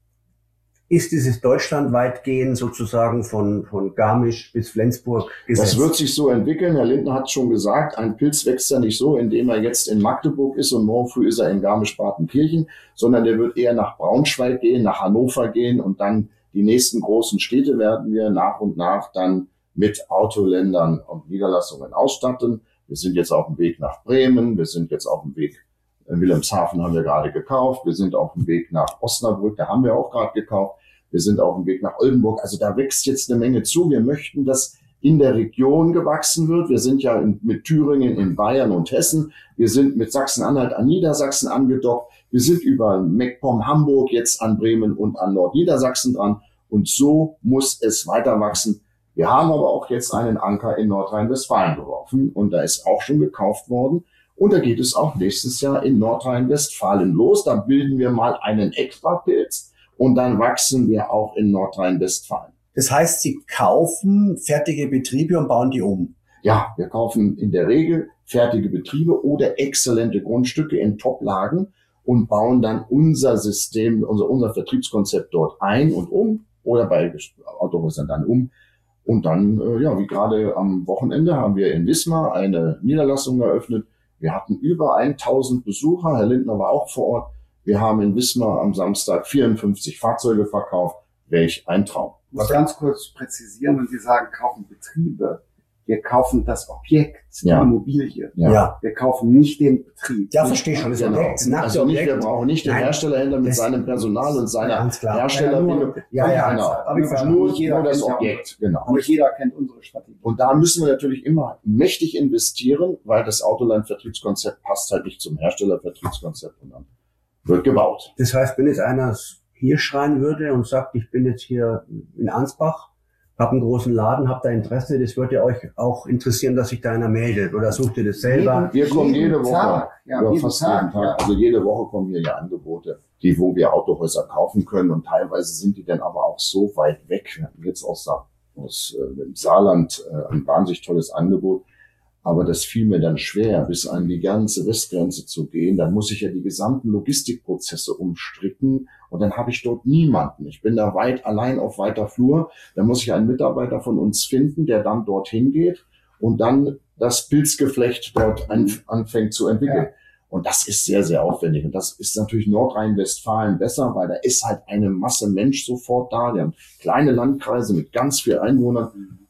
Ist dieses deutschlandweit Gehen sozusagen von, von Garmisch bis Flensburg gesetzt? Das wird sich so entwickeln. Herr Lindner hat schon gesagt, ein Pilz wächst ja nicht so, indem er jetzt in Magdeburg ist und morgen früh ist er in Garmisch-Partenkirchen, sondern der wird eher nach Braunschweig gehen, nach Hannover gehen und dann die nächsten großen Städte werden wir nach und nach dann mit Autoländern und Niederlassungen ausstatten. Wir sind jetzt auf dem Weg nach Bremen, wir sind jetzt auf dem Weg, in Wilhelmshaven haben wir gerade gekauft, wir sind auf dem Weg nach Osnabrück, da haben wir auch gerade gekauft, wir sind auf dem Weg nach Oldenburg, also da wächst jetzt eine Menge zu. Wir möchten, dass in der Region gewachsen wird. Wir sind ja in, mit Thüringen in Bayern und Hessen, wir sind mit Sachsen-Anhalt an Niedersachsen angedockt, wir sind über MacPom Hamburg jetzt an Bremen und an Nordniedersachsen dran und so muss es weiter wachsen. Wir haben aber auch jetzt einen Anker in Nordrhein-Westfalen geworfen und da ist auch schon gekauft worden. Und da geht es auch nächstes Jahr in Nordrhein-Westfalen los. Da bilden wir mal einen Extrapilz und dann wachsen wir auch in Nordrhein-Westfalen. Das heißt, Sie kaufen fertige Betriebe und bauen die um? Ja, wir kaufen in der Regel fertige Betriebe oder exzellente Grundstücke in Top-Lagen und bauen dann unser System, unser, unser Vertriebskonzept dort ein und um oder bei Autohäusern dann um. Und dann, ja, wie gerade am Wochenende haben wir in Wismar eine Niederlassung eröffnet. Wir hatten über tausend Besucher. Herr Lindner war auch vor Ort. Wir haben in Wismar am Samstag vierundfünfzig Fahrzeuge verkauft. Welch ein Traum. Ich muss ganz kurz präzisieren, wenn Sie sagen, kaufen Betriebe. Wir kaufen das Objekt, die Ja. Immobilie. Ja. Ja. Wir kaufen nicht den Betrieb. Ja, verstehe schon. Das Genau. Objekt, das nackte Also nicht, wir Objekt. brauchen nicht den Nein, Herstellerhändler mit das- seinem Personal und seiner Ganz klar. Hersteller. Ja, nur- ja, ja, genau. hab ich verstanden. Nur, Nicht jeder nur das kennt ja Objekt, genau. Aber nicht jeder kennt unsere Strategie. Und da müssen wir natürlich immer mächtig investieren, weil das Autoland-Vertriebskonzept passt halt nicht zum Hersteller-Vertriebskonzept und dann wird gebaut. Das heißt, wenn jetzt einer hier schreien würde und sagt, ich bin jetzt hier in Ansbach, habe einen großen Laden, habe da Interesse, das würde euch auch interessieren, dass sich da einer meldet oder sucht ihr das selber? Wir kommen Jeden jede Woche, Tag. Ja, ja, jeden fast Tag, jeden Tag, ja. also jede Woche kommen hier ja Angebote, die, wo wir Autohäuser kaufen können und teilweise sind die dann aber auch so weit weg. Wir hatten jetzt aus, Sa- aus äh, dem Saarland äh, ein wahnsinnig tolles Angebot, aber das fiel mir dann schwer, bis an die ganze Westgrenze zu gehen. Dann muss ich ja die gesamten Logistikprozesse umstricken und dann habe ich dort niemanden. Ich bin da weit allein auf weiter Flur. Dann muss ich einen Mitarbeiter von uns finden, der dann dorthin geht und dann das Pilzgeflecht dort an, anfängt zu entwickeln. Ja. Und das ist sehr, sehr aufwendig. Und das ist natürlich Nordrhein-Westfalen besser, weil da ist halt eine Masse Mensch sofort da. Wir haben kleine Landkreise mit ganz viel Einwohnern.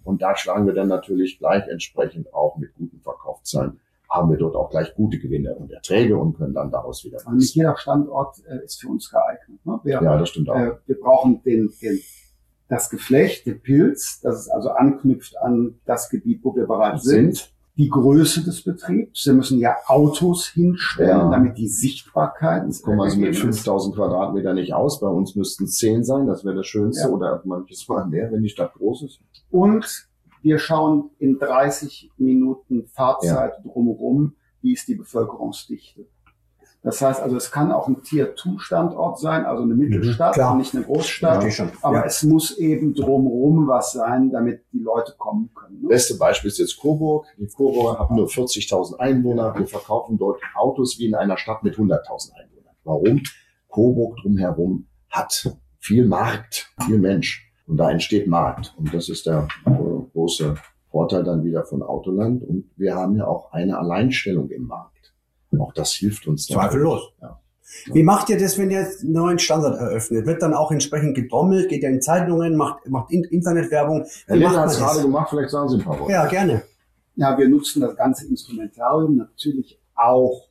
Und da schlagen wir dann natürlich gleich entsprechend auch mit guten Verkaufszahlen, haben wir dort auch gleich gute Gewinne und Erträge und können dann daraus wieder. Und nicht jeder Standort äh, ist für uns geeignet. Ne? Wir, ja, das stimmt auch. Äh, wir brauchen den, den, das Geflecht, den Pilz, das es also anknüpft an das Gebiet, wo wir bereits sind. sind. Die Größe des Betriebs. Wir müssen ja Autos hinstellen, ja. damit die Sichtbarkeit. Das kommen also mit fünftausend Quadratmeter nicht aus. Bei uns müssten es zehn sein. Das wäre das Schönste. Ja. Oder manches Mal mehr, wenn die Stadt groß ist. Und wir schauen in dreißig Minuten Fahrzeit ja. drumherum, wie ist die Bevölkerungsdichte. Das heißt also, es kann auch ein Tier-zwei-Standort sein, also eine Mittelstadt mhm, und nicht eine Großstadt. Ja, aber ja. es muss eben drumherum was sein, damit die Leute kommen können. Ne? Beste Beispiel ist jetzt Coburg. Die Coburger haben nur vierzigtausend Einwohner. Wir verkaufen dort Autos wie in einer Stadt mit hunderttausend Einwohnern. Warum? Coburg drumherum hat viel Markt, viel Mensch. Und da entsteht Markt. Und das ist der äh, große Vorteil dann wieder von Autoland. Und wir haben ja auch eine Alleinstellung im Markt. Auch das hilft uns. Zweifellos. Ja. Wie macht ihr das, wenn ihr jetzt einen neuen Standort eröffnet? Wird dann auch entsprechend getrommelt? Geht ihr in Zeitungen? Macht, macht Internetwerbung? Herr Lindner hat es gerade gemacht. Vielleicht sagen Sie ein paar Worte. Ja, gerne. Ja, wir nutzen das ganze Instrumentarium. Natürlich auch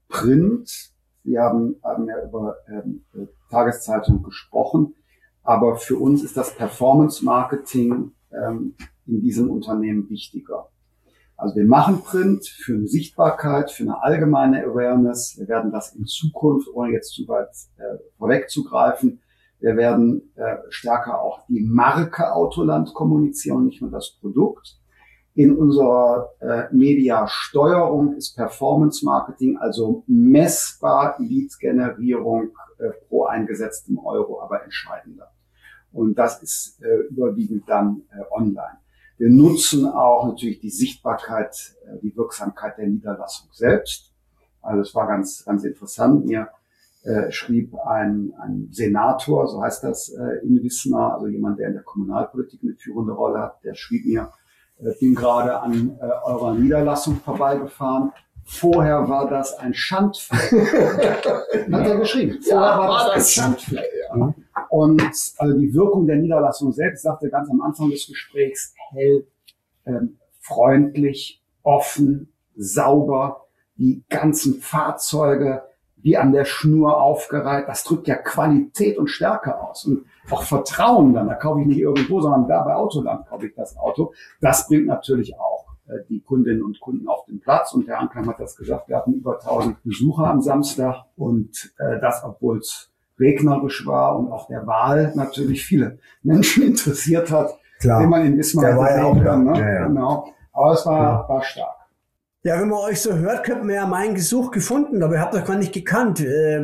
Print. Sie haben, haben ja über ähm, Tageszeitung gesprochen. Aber für uns ist das Performance-Marketing ähm, in diesem Unternehmen wichtiger. Also wir machen Print für eine Sichtbarkeit, für eine allgemeine Awareness. Wir werden das in Zukunft, ohne jetzt zu weit äh, vorwegzugreifen, wir werden äh, stärker auch die Marke Autoland kommunizieren, nicht nur das Produkt. In unserer äh, Mediasteuerung ist Performance Marketing, also messbar Lead-Generierung äh, pro eingesetztem Euro, aber entscheidender. Und das ist äh, überwiegend dann äh, online. Wir nutzen auch natürlich die Sichtbarkeit, die Wirksamkeit der Niederlassung selbst. Also es war ganz, ganz interessant. Mir äh, schrieb ein, ein Senator, so heißt das äh, in Wismar, also jemand, der in der Kommunalpolitik eine führende Rolle hat, der schrieb mir, äh, bin gerade an äh, eurer Niederlassung vorbeigefahren. Vorher war das ein Schandfleck. Hat er geschrieben. Vorher ja, war, war das, das ein Schandfleck. Ja. Und also die Wirkung der Niederlassung selbst, sagte ganz am Anfang des Gesprächs, hell, ähm, freundlich, offen, sauber, die ganzen Fahrzeuge wie an der Schnur aufgereiht. Das drückt ja Qualität und Stärke aus und auch Vertrauen dann. Da kaufe ich nicht irgendwo, sondern da bei Autoland kaufe ich das Auto. Das bringt natürlich auch äh, die Kundinnen und Kunden auf den Platz. Und Herr Anklam hat das gesagt, wir hatten über tausend Besucher am Samstag und äh, das, obwohl es regnerisch war und auch der Wahl natürlich viele Menschen interessiert hat, Klar. den man in Wismar der war ja auch kann. Ne? Ja, ja. Genau. Aber es war, ja. war stark. Ja, wenn man euch so hört, könnte man ja mein Gesuch gefunden, aber ihr habt euch gar nicht gekannt.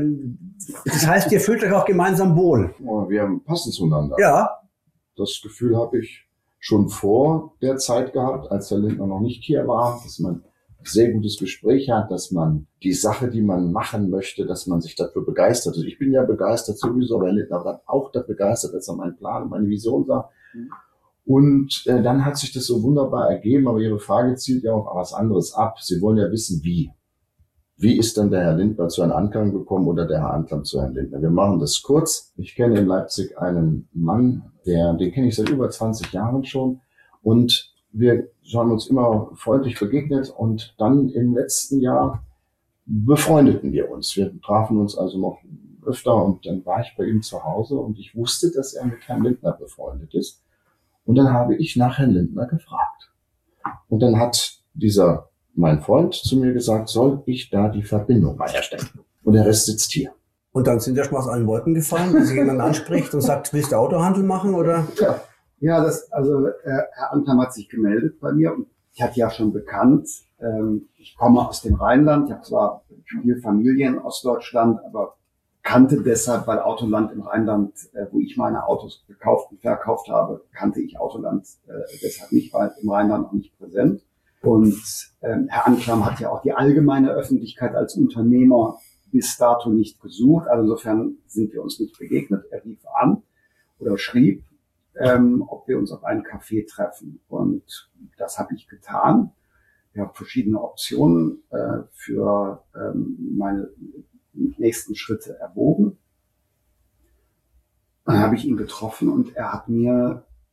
Das heißt, ihr fühlt euch auch gemeinsam wohl. Wir passen zueinander. Ja. Das Gefühl habe ich schon vor der Zeit gehabt, als Herr Lindner noch nicht hier war, dass man ein sehr gutes Gespräch hat, dass man die Sache, die man machen möchte, dass man sich dafür begeistert. Also ich bin ja begeistert sowieso, aber Herr Lindner war auch dafür begeistert, als er meinen Plan und meine Vision sah. Mhm. Und äh, dann hat sich das so wunderbar ergeben, aber Ihre Frage zielt ja auf was anderes ab. Sie wollen ja wissen, wie. Wie ist denn der Herr Lindner zu Herrn Anklam gekommen oder der Herr Anklam zu Herrn Lindner? Wir machen das kurz. Ich kenne in Leipzig einen Mann, der, den kenne ich seit über zwanzig Jahren schon. Und wir haben uns immer freundlich begegnet. Und dann im letzten Jahr befreundeten wir uns. Wir trafen uns also noch öfter und dann war ich bei ihm zu Hause und ich wusste, dass er mit Herrn Lindner befreundet ist. Und dann habe ich nach Herrn Lindner gefragt. Und dann hat dieser, mein Freund, zu mir gesagt, soll ich da die Verbindung mal herstellen? Und der Rest sitzt hier. Und dann sind ja schon mal aus allen Wolken gefallen, wenn sich jemand anspricht und sagt, willst du Autohandel machen, oder? Ja, ja das, also äh, Herr Anklam hat sich gemeldet bei mir und ich hatte ja schon bekannt, ähm, ich komme aus dem Rheinland, ich habe zwar viel Familie in Ostdeutschland, aber kannte deshalb, weil Autoland im Rheinland, äh, wo ich meine Autos gekauft und verkauft habe, kannte ich Autoland äh, deshalb nicht, weil im Rheinland noch nicht präsent. Und ähm, Herr Anklam hat ja auch die allgemeine Öffentlichkeit als Unternehmer bis dato nicht gesucht. Also insofern sind wir uns nicht begegnet. Er rief an oder schrieb, ähm, ob wir uns auf einen Café treffen. Und das habe ich getan. Wir haben verschiedene Optionen äh, für ähm, meine nächsten Schritte erwogen. Dann habe ich ihn getroffen und er hat mir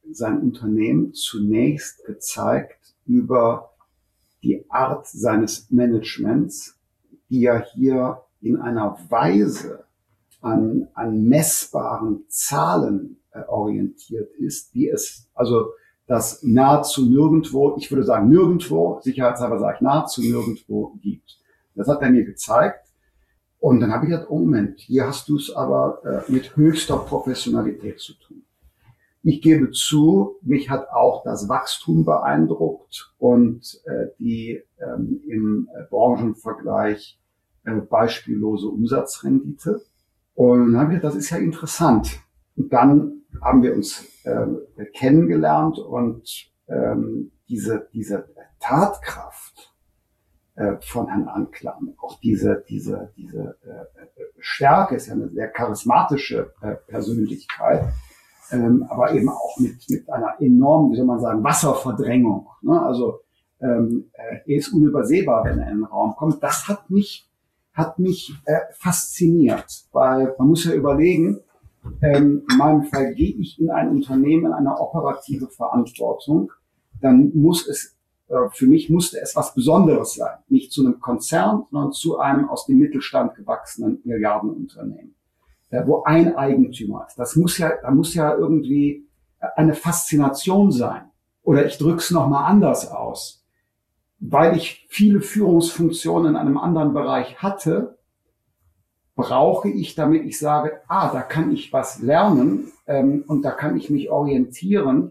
sein Unternehmen zunächst gezeigt über die Art seines Managements, die ja hier in einer Weise an, an messbaren Zahlen äh, orientiert ist, wie es, also das nahezu nirgendwo, ich würde sagen nirgendwo, sicherheitshalber sage ich nahezu nirgendwo gibt. Das hat er mir gezeigt. Und dann habe ich gedacht, oh Moment, hier hast du es aber äh, mit höchster Professionalität zu tun. Ich gebe zu, mich hat auch das Wachstum beeindruckt und äh, die ähm, im äh, Branchenvergleich äh, beispiellose Umsatzrendite. Und dann habe ich gedacht, das ist ja interessant. Und dann haben wir uns äh, kennengelernt und ähm, diese diese Tatkraft äh, von Herrn Anklam, auch diese diese diese äh, Stärke, ist ja eine sehr charismatische äh, Persönlichkeit, ähm, aber eben auch mit mit einer enormen, wie soll man sagen, Wasserverdrängung. Ne? Also ähm, äh, er ist unübersehbar, wenn er in den Raum kommt. Das hat mich hat mich äh, fasziniert, weil man muss ja überlegen, ähm, in meinem Fall gehe ich in ein Unternehmen, in eine operative Verantwortung, dann muss es, äh, für mich musste es was Besonderes sein. Nicht zu einem Konzern, sondern zu einem aus dem Mittelstand gewachsenen Milliardenunternehmen, äh, wo ein Eigentümer ist. Das muss ja, da muss ja irgendwie eine Faszination sein. Oder ich drücke es nochmal anders aus. Weil ich viele Führungsfunktionen in einem anderen Bereich hatte, brauche ich, damit ich sage, ah, da kann ich was lernen ähm, und da kann ich mich orientieren,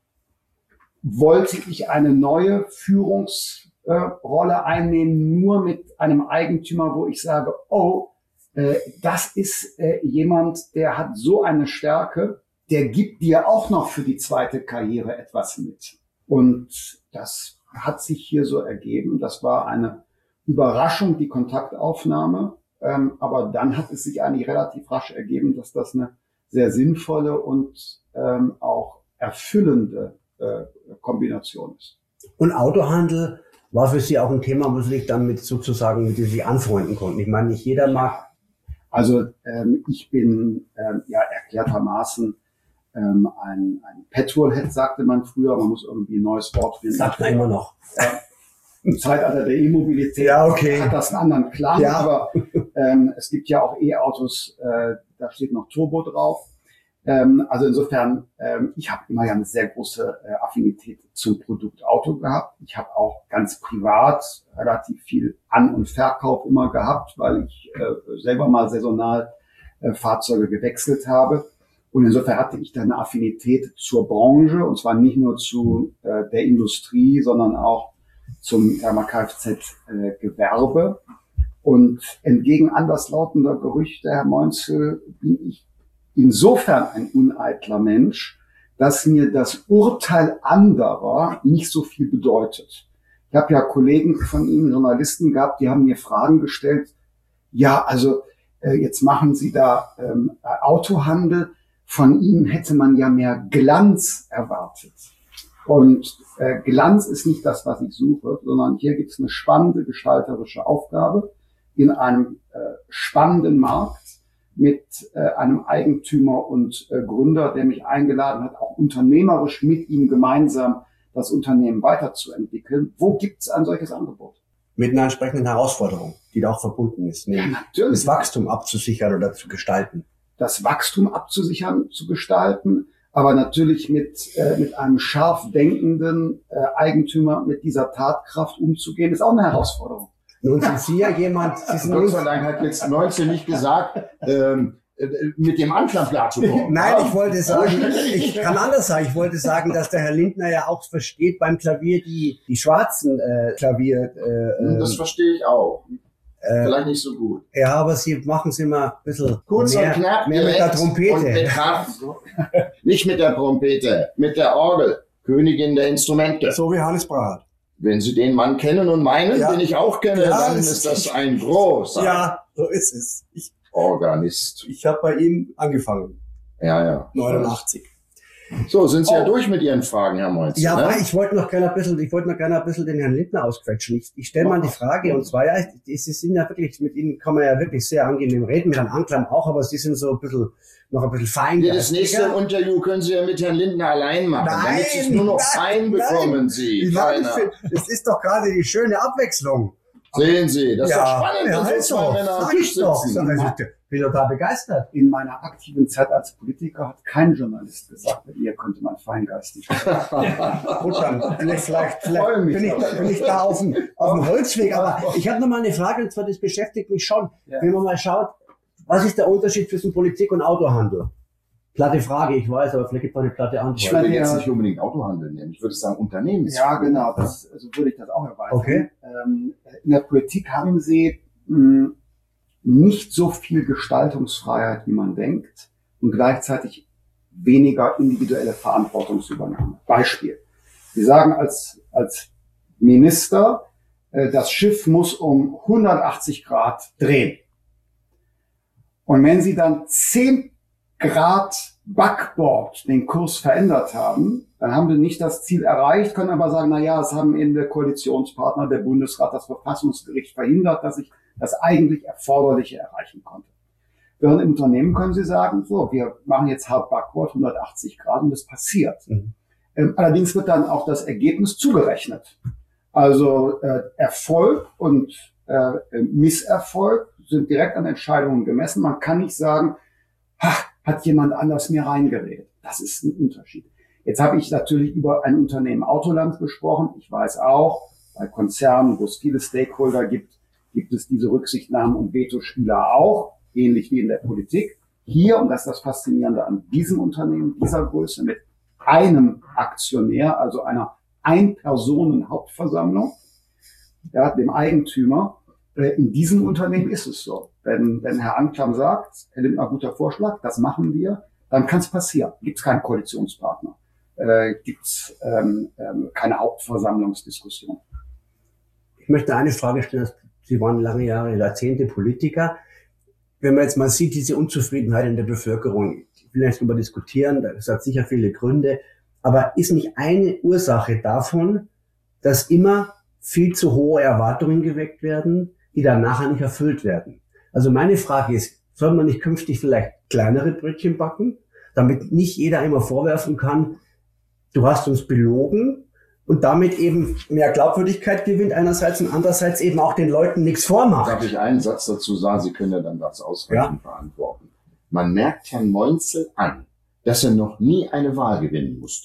wollte ich eine neue Führungsrolle äh, einnehmen, nur mit einem Eigentümer, wo ich sage, oh, äh, das ist äh, jemand, der hat so eine Stärke, der gibt dir auch noch für die zweite Karriere etwas mit. Und das hat sich hier so ergeben. Das war eine Überraschung, die Kontaktaufnahme. Ähm, aber dann hat es sich eigentlich relativ rasch ergeben, dass das eine sehr sinnvolle und ähm, auch erfüllende äh, Kombination ist. Und Autohandel war für Sie auch ein Thema, wo Sie sich dann mit sozusagen, mit dem Sie anfreunden konnten. Ich meine, nicht jeder mag. Also ähm, ich bin ähm, ja erklärtermaßen ähm, ein, ein Petrolhead, sagte man früher. Man muss irgendwie ein neues Wort finden. Sagt man immer noch. Ja. Im Zeitalter der E-Mobilität ja, okay. hat das einen anderen Klang, ja. aber ähm, es gibt ja auch E-Autos, äh, da steht noch Turbo drauf. Ähm, also insofern, ähm, ich habe immer ja eine sehr große äh, Affinität zum Produkt Auto gehabt. Ich habe auch ganz privat relativ viel An- und Verkauf immer gehabt, weil ich äh, selber mal saisonal äh, Fahrzeuge gewechselt habe. Und insofern hatte ich da eine Affinität zur Branche, und zwar nicht nur zu äh, der Industrie, sondern auch zum Kfz-Gewerbe. Und entgegen anderslautender Gerüchte, Herr Meunzel, bin ich insofern ein uneitler Mensch, dass mir das Urteil anderer nicht so viel bedeutet. Ich habe ja Kollegen von Ihnen, Journalisten gehabt, die haben mir Fragen gestellt. Ja, also äh, jetzt machen Sie da ähm, Autohandel. Von Ihnen hätte man ja mehr Glanz erwartet. Und äh, Glanz ist nicht das, was ich suche, sondern hier gibt es eine spannende gestalterische Aufgabe in einem äh, spannenden Markt mit äh, einem Eigentümer und äh, Gründer, der mich eingeladen hat, auch unternehmerisch mit ihm gemeinsam das Unternehmen weiterzuentwickeln. Wo gibt es ein solches Angebot? Mit einer entsprechenden Herausforderung, die da auch verbunden ist, nämlich ja, das Wachstum abzusichern oder zu gestalten. Das Wachstum abzusichern, zu gestalten, aber natürlich mit äh, mit einem scharf denkenden äh, Eigentümer mit dieser Tatkraft umzugehen, ist auch eine Herausforderung. Nun sind Sie ja jemand, Sie sind Gott sei Dank hat jetzt neunzehn nicht gesagt, ähm, mit dem Anklang klarzukommen. Nein, ich wollte sagen, ich kann anders sagen, ich wollte sagen, dass der Herr Lindner ja auch versteht beim Klavier die die schwarzen äh, Klavier. Äh, das verstehe ich auch. Äh, Vielleicht nicht so gut. Ja, aber Sie machen es immer ein bisschen kurz mehr, und knapp, mehr mit der Trompete. Und mit Kraft. Nicht mit der Trompete, mit der Orgel. Königin der Instrumente. So wie Hannes Brahart. Wenn Sie den Mann kennen und meinen, ja. Den ich auch kenne, ja, dann ist das ein großer ja, so ist es. Ich, Organist. Ich habe bei ihm angefangen. Ja, ja. neunundachtzig. So, sind Sie oh. ja durch mit Ihren Fragen, Herr Molz. Ja, ne? aber ich wollte noch gerne ein bisschen, ich wollte noch gerne ein bisschen den Herrn Lindner ausquetschen. Ich, ich stelle mal die Frage, und zwar, ja, Sie sind ja wirklich, mit Ihnen kann man ja wirklich sehr angenehm reden, mit Herrn Anklam auch, aber Sie sind so ein bisschen, noch ein bisschen fein. Ja, das nächste Interview können Sie ja mit Herrn Lindner allein machen. Nein, damit Sie es nur noch fein bekommen, Sie. Nein, das ist doch gerade die schöne Abwechslung. Sehen Sie, das ja, ist doch spannend, ja, wenn so zwei Männer am Tisch sitzen. Ich bin total begeistert. In meiner aktiven Zeit als Politiker hat kein Journalist gesagt, mit mir könnte man feingeistig sein. Gut, dann vielleicht, vielleicht, vielleicht bin, ich, bin ich da auf dem, auf dem Holzweg. Aber ich habe noch mal eine Frage, und zwar, das beschäftigt mich schon. Ja. Wenn man mal schaut, was ist der Unterschied zwischen Politik und Autohandel? Platte Frage, ich weiß, aber vielleicht gibt es eine platte Antwort. Ich würde jetzt nicht unbedingt Autohandel nehmen, ich würde sagen Unternehmen. Ja, genau, das, also würde ich das auch erweitern. Okay. Ähm, in der Politik haben Sie mh, nicht so viel Gestaltungsfreiheit, wie man denkt, und gleichzeitig weniger individuelle Verantwortungsübernahme. Beispiel. Sie sagen als, als Minister, äh, das Schiff muss um hundertachtzig Grad drehen. Und wenn Sie dann zehn Grad Backbord den Kurs verändert haben, dann haben wir nicht das Ziel erreicht, können aber sagen, na ja, es haben eben der Koalitionspartner, der Bundesrat, das Verfassungsgericht verhindert, dass ich das eigentlich Erforderliche erreichen konnte. Während im Unternehmen können Sie sagen, so, wir machen jetzt Hard Backbord hundertachtzig Grad und das passiert. Mhm. Ähm, allerdings wird dann auch das Ergebnis zugerechnet. Also äh, Erfolg und äh, Misserfolg sind direkt an Entscheidungen gemessen. Man kann nicht sagen, ach, hat jemand anders mir reingeredet. Das ist ein Unterschied. Jetzt habe ich natürlich über ein Unternehmen Autoland gesprochen. Ich weiß auch, bei Konzernen, wo es viele Stakeholder gibt, gibt es diese Rücksichtnahmen und Vetospieler auch, ähnlich wie in der Politik. Hier, und das ist das Faszinierende an diesem Unternehmen, dieser Größe, mit einem Aktionär, also einer Ein-Personen-Hauptversammlung, ja, dem Eigentümer. In diesem Unternehmen ist es so. Wenn, wenn Herr Anklam sagt, Herr Lindner, guter Vorschlag, das machen wir, dann kann es passieren. Gibt es keinen Koalitionspartner, äh, gibt es ähm, ähm, keine Hauptversammlungsdiskussion. Ich möchte eine Frage stellen. Sie waren lange Jahre, Jahrzehnte Politiker. Wenn man jetzt mal sieht, diese Unzufriedenheit in der Bevölkerung, ich will nicht darüber diskutieren, das hat sicher viele Gründe, aber ist nicht eine Ursache davon, dass immer viel zu hohe Erwartungen geweckt werden, die dann nachher nicht erfüllt werden? Also meine Frage ist, soll man nicht künftig vielleicht kleinere Brötchen backen, damit nicht jeder immer vorwerfen kann, du hast uns belogen, und damit eben mehr Glaubwürdigkeit gewinnt einerseits und andererseits eben auch den Leuten nichts vormacht. Darf ich einen Satz dazu sagen? Sie können ja dann das ausreichend ja. beantworten. Man merkt Herrn Monzel an, dass er noch nie eine Wahl gewinnen musste.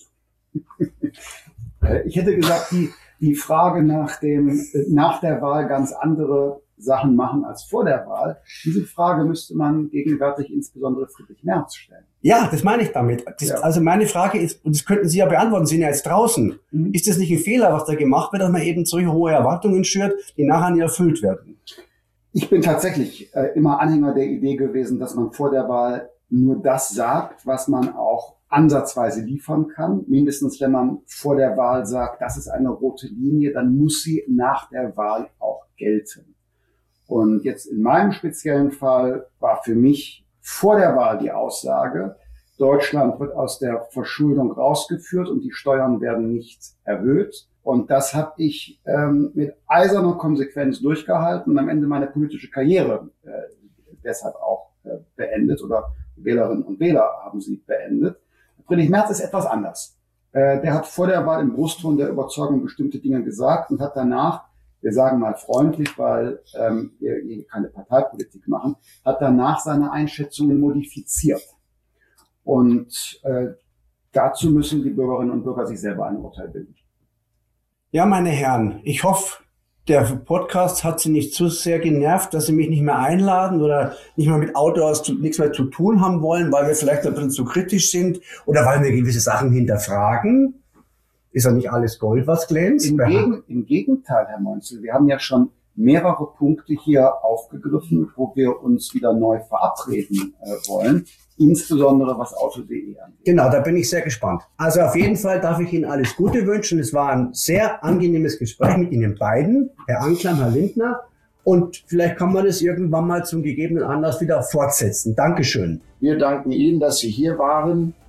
Ich hätte gesagt, die, die Frage nach dem, nach der Wahl ganz andere Sachen machen als vor der Wahl. Diese Frage müsste man gegenwärtig insbesondere Friedrich Merz stellen. Ja, das meine ich damit. Das, ja. Also meine Frage ist, und das könnten Sie ja beantworten, Sie sind ja jetzt draußen. Mhm. Ist das nicht ein Fehler, was da gemacht wird, dass man eben solche hohe Erwartungen schürt, die nachher nicht erfüllt werden? Ich bin tatsächlich äh, immer Anhänger der Idee gewesen, dass man vor der Wahl nur das sagt, was man auch ansatzweise liefern kann. Mindestens wenn man vor der Wahl sagt, das ist eine rote Linie, dann muss sie nach der Wahl auch gelten. Und jetzt in meinem speziellen Fall war für mich vor der Wahl die Aussage, Deutschland wird aus der Verschuldung rausgeführt und die Steuern werden nicht erhöht. Und das habe ich ähm, mit eiserner Konsequenz durchgehalten und am Ende meine politische Karriere äh, deshalb auch äh, beendet, oder Wählerinnen und Wähler haben sie beendet. Friedrich Merz ist etwas anders. Äh, der hat vor der Wahl im Brustton der Überzeugung bestimmte Dinge gesagt und hat danach, wir sagen mal freundlich, weil ähm, wir hier keine Parteipolitik machen, hat danach seine Einschätzungen modifiziert. Und äh, dazu müssen die Bürgerinnen und Bürger sich selber ein Urteil bilden. Ja, meine Herren, ich hoffe, der Podcast hat Sie nicht zu sehr genervt, dass Sie mich nicht mehr einladen oder nicht mehr mit Autos zu, nichts mehr zu tun haben wollen, weil wir vielleicht ein bisschen zu kritisch sind oder weil wir gewisse Sachen hinterfragen. Ist ja nicht alles Gold, was glänzt. Im, Gegen, Im Gegenteil, Herr Monzel, wir haben ja schon mehrere Punkte hier aufgegriffen, wo wir uns wieder neu verabreden äh, wollen, insbesondere was Auto punkt de angeht. Genau, da bin ich sehr gespannt. Also auf jeden Fall darf ich Ihnen alles Gute wünschen. Es war ein sehr angenehmes Gespräch mit Ihnen beiden, Herr Anklam, Herr Lindner. Und vielleicht kann man das irgendwann mal zum gegebenen Anlass wieder fortsetzen. Dankeschön. Wir danken Ihnen, dass Sie hier waren.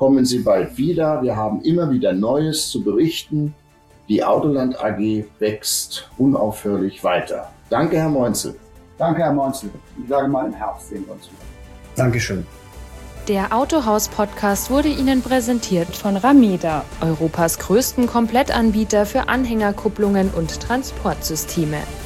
Kommen Sie bald wieder. Wir haben immer wieder Neues zu berichten. Die Autoland A G wächst unaufhörlich weiter. Danke, Herr Meunzel. Danke, Herr Meunzel. Ich sage mal, im Herbst sehen wir uns wieder. Dankeschön. Der Autohaus-Podcast wurde Ihnen präsentiert von Rameda, Europas größten Komplettanbieter für Anhängerkupplungen und Transportsysteme.